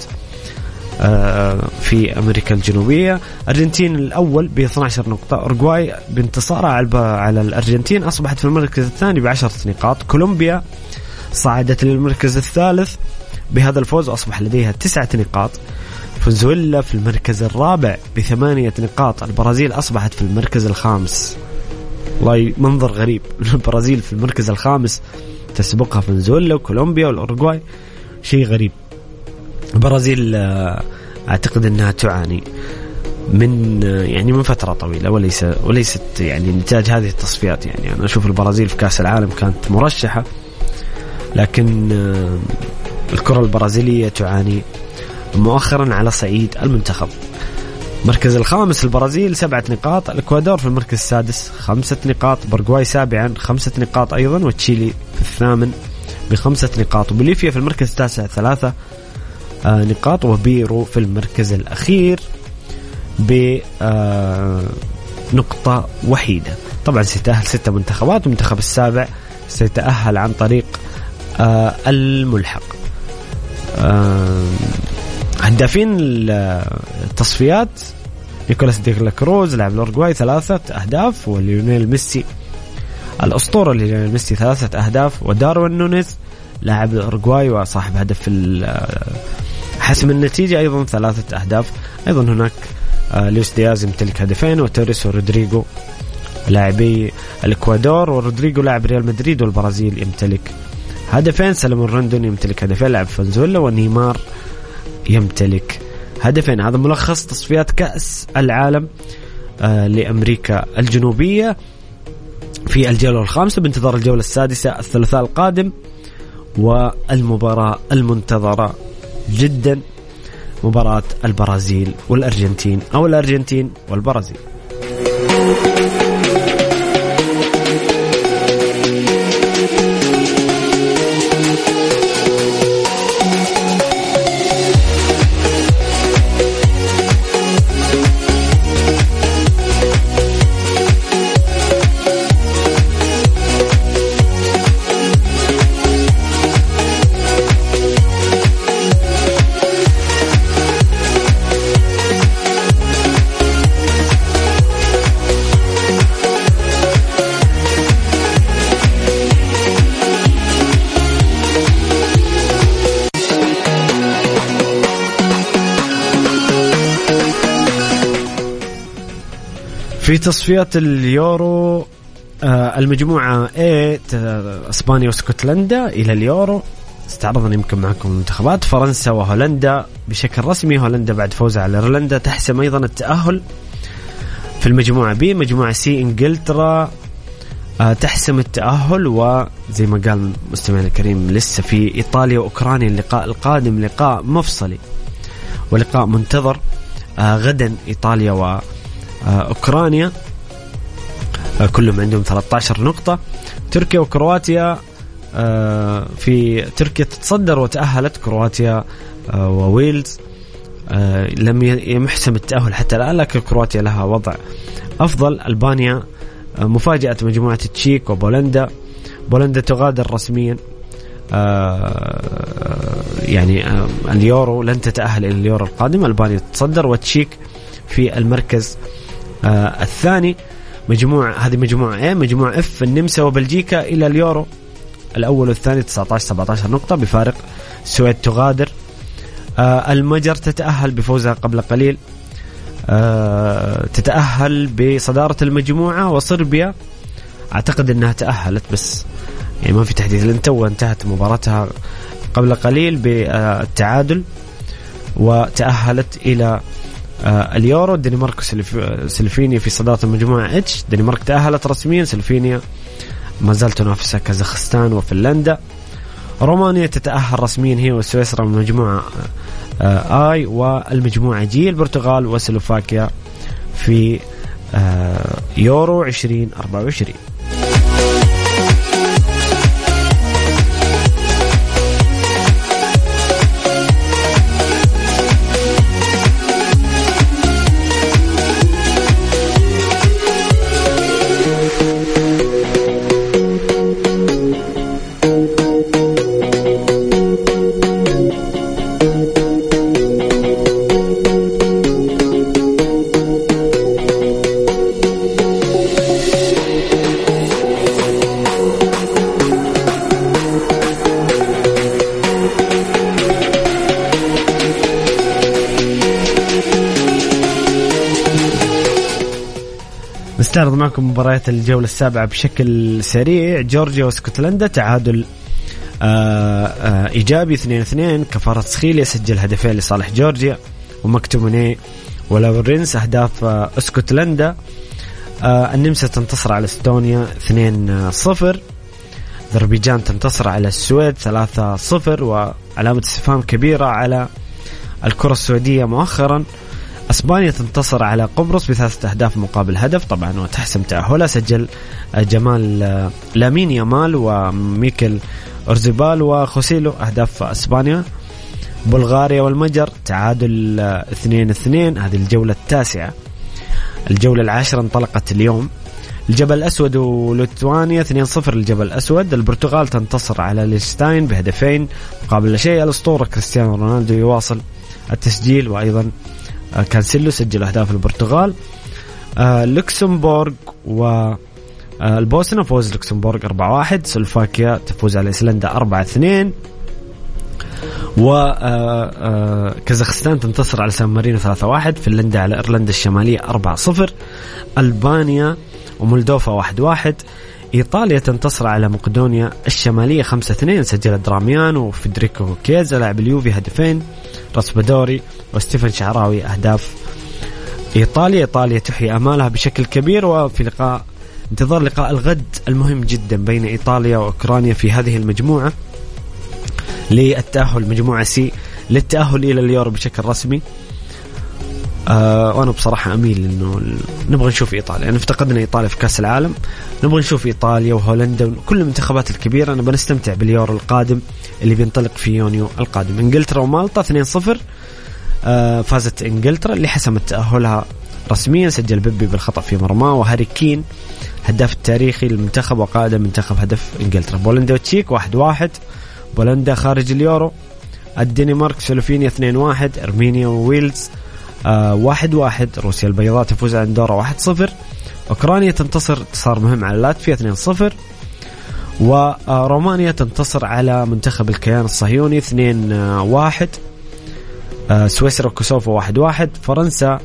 في أمريكا الجنوبية. الأرجنتين الأول ب اثنتي عشرة نقطة، أوروغواي بانتصارها على الأرجنتين أصبحت في المركز الثاني بعشرة نقاط. كولومبيا صعدت للمركز الثالث بهذا الفوز وأصبح لديها تسعة نقاط. فنزويلا في المركز الرابع بثمانية نقاط. البرازيل أصبحت في المركز الخامس. والله منظر غريب، البرازيل في المركز الخامس تسبقها فنزويلا وكولومبيا والأوروغواي، شيء غريب. البرازيل أعتقد أنها تعاني من يعني من فترة طويلة، وليس وليست يعني نتاج هذه التصفيات. يعني أنا أشوف البرازيل في كأس العالم كانت مرشحة، لكن الكرة البرازيلية تعاني مؤخرا على صعيد المنتخب. مركز الخامس البرازيل سبعة نقاط، الإكوادور في المركز السادس خمسة نقاط، برغواي سابعا خمسة نقاط أيضا، وتشيلي في الثامن بخمسة نقاط، وبوليفيا في المركز التاسع ثلاثة آه نقاط، وبيرو في المركز الأخير بنقطة وحيدة. طبعا سيتأهل ستة منتخبات، والمنتخب السابع سيتأهل عن طريق آه الملحق. آه هدافين التصفيات نيكولاس ديغلا كروز لاعب الأورجواي ثلاثة أهداف، وليونيل ميسي الأسطورة ليونيل ميسي ثلاثة أهداف، وداروين نونيز لاعب الأورجواي وصاحب هدف في حسم النتيجة أيضا ثلاثة أهداف. أيضا هناك لويس دياز يمتلك هدفين، وتوريس ورودريجو لاعبي الإكوادور، ورودريجو لاعب ريال مدريد والبرازيل يمتلك هدفين، سلمون روندون يمتلك هدفين لاعب فنزويلا، ونيمار يمتلك هدفين. هذا ملخص تصفيات كأس العالم آه لأمريكا الجنوبية في الجولة الخامسة، بانتظار الجولة السادسة الثلاثاء القادم، والمباراة المنتظرة جدا مباراة البرازيل والأرجنتين أو الأرجنتين والبرازيل. في تصفيات اليورو المجموعة A اسبانيا واسكتلندا الى اليورو. استعرضنا يمكن معكم المنتخبات فرنسا وهولندا بشكل رسمي. هولندا بعد فوزها على ايرلندا تحسم ايضا التأهل. في المجموعة B مجموعة C انجلترا تحسم التأهل، وزي ما قال مستمعنا الكريم لسه في ايطاليا واوكرانيا اللقاء القادم لقاء مفصلي ولقاء منتظر. غدا ايطاليا و أوكرانيا كلهم عندهم ثلاثة عشر نقطة. تركيا وكرواتيا في تركيا تتصدر وتأهلت، كرواتيا وويلز لم يحسم التأهل حتى الآن، لكن كرواتيا لها وضع أفضل. ألبانيا مفاجأة مجموعة تشيك وبولندا. بولندا تغادر رسميا يعني اليورو، لن تتأهل إلى اليورو القادم. ألبانيا تتصدر، وتشيك في المركز آه الثاني. مجموعة هذه مجموعة A. مجموعة F النمسا وبلجيكا إلى اليورو، الأول والثاني تسعة عشر سبعة عشر نقطة بفارق. السويد تغادر. آه المجر تتأهل بفوزها قبل قليل، آه تتأهل بصدارة المجموعة. وصربيا أعتقد أنها تأهلت بس يعني ما في تحديث، لأن تو انتهت مباراتها قبل قليل بالتعادل وتأهلت إلى آه اليورو. الدنمارك وسلوفينيا في صدارة المجموعة اتش. الدنمارك تأهلت رسميا، سلوفينيا ما زالت تنافسها كازاخستان وفنلندا. رومانيا تتأهل رسميا هي وسويسرا من المجموعة آه اي. والمجموعة جي البرتغال وسلوفاكيا في آه يورو عشرين أربعة وعشرين. نستعرض معكم مباريات الجولة السابعة بشكل سريع. جورجيا واسكتلندا تعادل آآ آآ إيجابي اثنين اثنين. كفاراتسخيليا سجل هدفين لصالح جورجيا، ومكتوموني ولورينس أهداف اسكتلندا. النمسا تنتصر على استونيا اثنين صفر. أذربيجان تنتصر على السويد ثلاثة صفر، وعلامة استفهام كبيرة على الكرة السويدية مؤخرا. اسبانيا تنتصر على قبرص بثلاثة اهداف مقابل هدف طبعا وتحسم تأهلها. سجل جمال لامين يامال وميكل أرزبال وخوسيلو اهداف اسبانيا. بلغاريا والمجر تعادل اثنين اثنين. هذه الجولة التاسعة. الجولة العاشرة انطلقت اليوم. الجبل الأسود وليتوانيا اثنين صفر للجبل الأسود. البرتغال تنتصر على ليشتاين بهدفين مقابل لا شيء. الأسطورة كريستيانو رونالدو يواصل التسجيل، وأيضا كانسيلو سجل أهداف البرتغال. لوكسمبورغ والبوسنة فوز لوكسمبورغ أربعة واحد. سلوفاكيا تفوز على ايسلندا أربعة اثنين. وكازاخستان تنتصر على سان مارينو ثلاثة واحد. فنلندا على إيرلندا الشمالية أربعة صفر. ألبانيا ومولدوفا واحد واحد. إيطاليا تنتصر على مقدونيا الشمالية خمسة اثنين. سجل دراميان وفيدريكو كيزا لاعب اليوفي هدفين. راسبادوري وستيفن شعراوي أهداف إيطاليا. إيطاليا تحيي أمالها بشكل كبير، وفي لقاء انتظار لقاء الغد المهم جدا بين إيطاليا وأوكرانيا في هذه المجموعة للتأهل مجموعة سي للتأهل إلى اليورو بشكل رسمي. آه وأنا بصراحة أميل إنه نبغى نشوف إيطاليا. أنا افتقدنا إيطاليا في كأس العالم، نبغى نشوف إيطاليا وهولندا وكل المنتخبات الكبيرة. أنا بنستمتع باليورو القادم اللي بينطلق في يونيو القادم. إنجلترا ومالطا اثنين صفر. آه فازت إنجلترا اللي حسمت تأهلها رسميا. سجل بيبي بالخطأ في مرماه، وهاري كين هداف التاريخي للمنتخب وقائد المنتخب هدف إنجلترا. بولندا وتشيك واحد واحد. بولندا خارج اليورو. الدنمارك سلوفينيا اثنين واحد. أرمينيا وويلز آه واحد واحد. روسيا البيضاء تفوز على اندورا واحد صفر. أوكرانيا تنتصر انتصار مهم على لاتفيا اثنين صفر. ورومانيا تنتصر على منتخب الكيان الصهيوني اثنين واحد. آه سويسرا وكوسوفو واحد واحد. فرنسا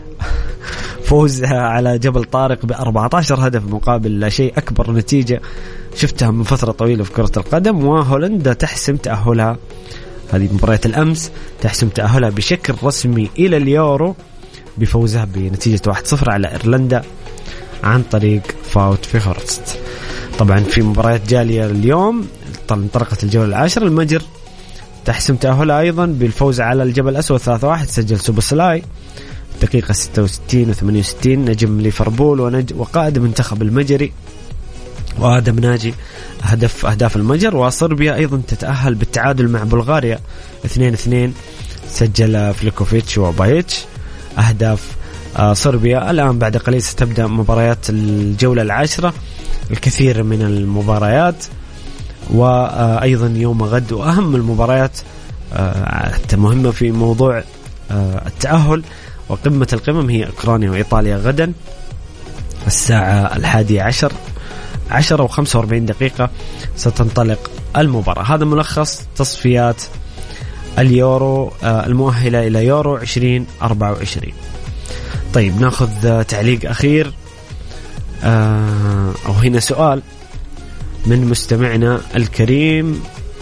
فوز على جبل طارق بأربعة عشر هدف مقابل لا شيء، أكبر نتيجة شفتها من فترة طويلة في كرة القدم. وهولندا تحسم تأهلها، هذه مباراة الأمس، تحسم تأهلها بشكل رسمي إلى اليورو بفوزها بنتيجة واحد صفر على إيرلندا عن طريق فاوت في هورست. طبعا في مباريات جالية اليوم انطلقت الجولة العاشرة. المجر تحسم تأهلها أيضا بالفوز على الجبل الأسود ثلاثة واحد. سجل سوبوسلاي دقيقة ستة وستين وثمانية وستين نجم ليفربول ونج... وقائد المنتخب المجري وآدم ناجي هدف أهداف المجر. وصربيا أيضا تتأهل بالتعادل مع بلغاريا اثنين اثنين. سجل فليكوفيتش وبايتش أهداف صربيا. الآن بعد قليل ستبدأ مباريات الجولة العاشرة، الكثير من المباريات، وأيضا يوم غد وأهم المباريات مهمة في موضوع التأهل وقمة القمم هي أوكرانيا وإيطاليا غدا الساعة الحادية عشر عشرة وخمسة وأربعين دقيقة ستنطلق المباراة. هذا ملخص تصفيات اليورو المؤهلة إلى يورو عشرين أربعة وعشرين. طيب ناخذ تعليق أخير أو هنا سؤال من مستمعنا الكريم،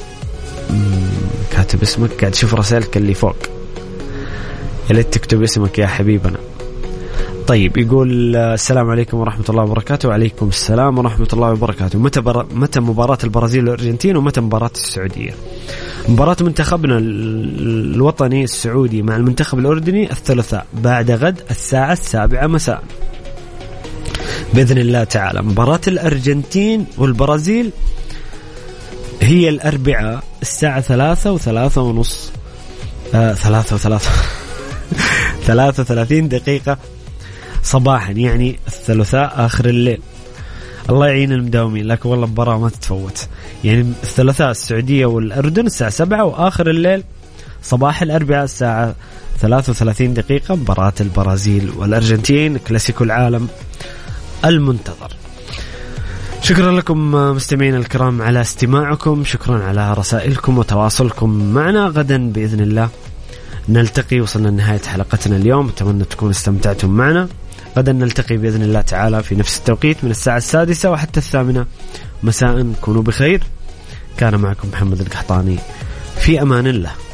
كاتب اسمك، قاعد شوف رسالك اللي فوق، يا ليت تكتب اسمك يا حبيبنا. طيب يقول السلام عليكم ورحمة الله وبركاته. وعليكم السلام ورحمة الله وبركاته. متى بر... متى مباراة البرازيل والأرجنتين ومتى مباراة السعودية؟ مباراة منتخبنا الوطني السعودي مع المنتخب الأردني الثلاثاء بعد غد الساعة السابعة مساء بإذن الله تعالى. مباراة الأرجنتين والبرازيل هي الأربعاء الساعة ثلاثة وثلاثة ونص آه ثلاثة وثلاثة ثلاثة وثلاثين دقيقة صباحا، يعني الثلاثاء آخر الليل. الله يعين المداومين، لكن والله مباراة ما تتفوت. يعني الثلاثاء السعودية والأردن الساعة سبعة، وآخر الليل صباح الأربعاء الساعة ثلاثة وثلاثين دقيقة مباراة البرازيل والأرجنتين، كلاسيكو العالم المنتظر. شكرا لكم مستمعين الكرام على استماعكم، شكرا على رسائلكم وتواصلكم معنا. غدا بإذن الله نلتقي. وصلنا لنهاية حلقتنا اليوم، أتمنى تكونوا استمتعتم معنا. غدا نلتقي بإذن الله تعالى في نفس التوقيت من الساعة السادسة وحتى الثامنة مساء. كونوا بخير. كان معكم محمد القحطاني، في أمان الله.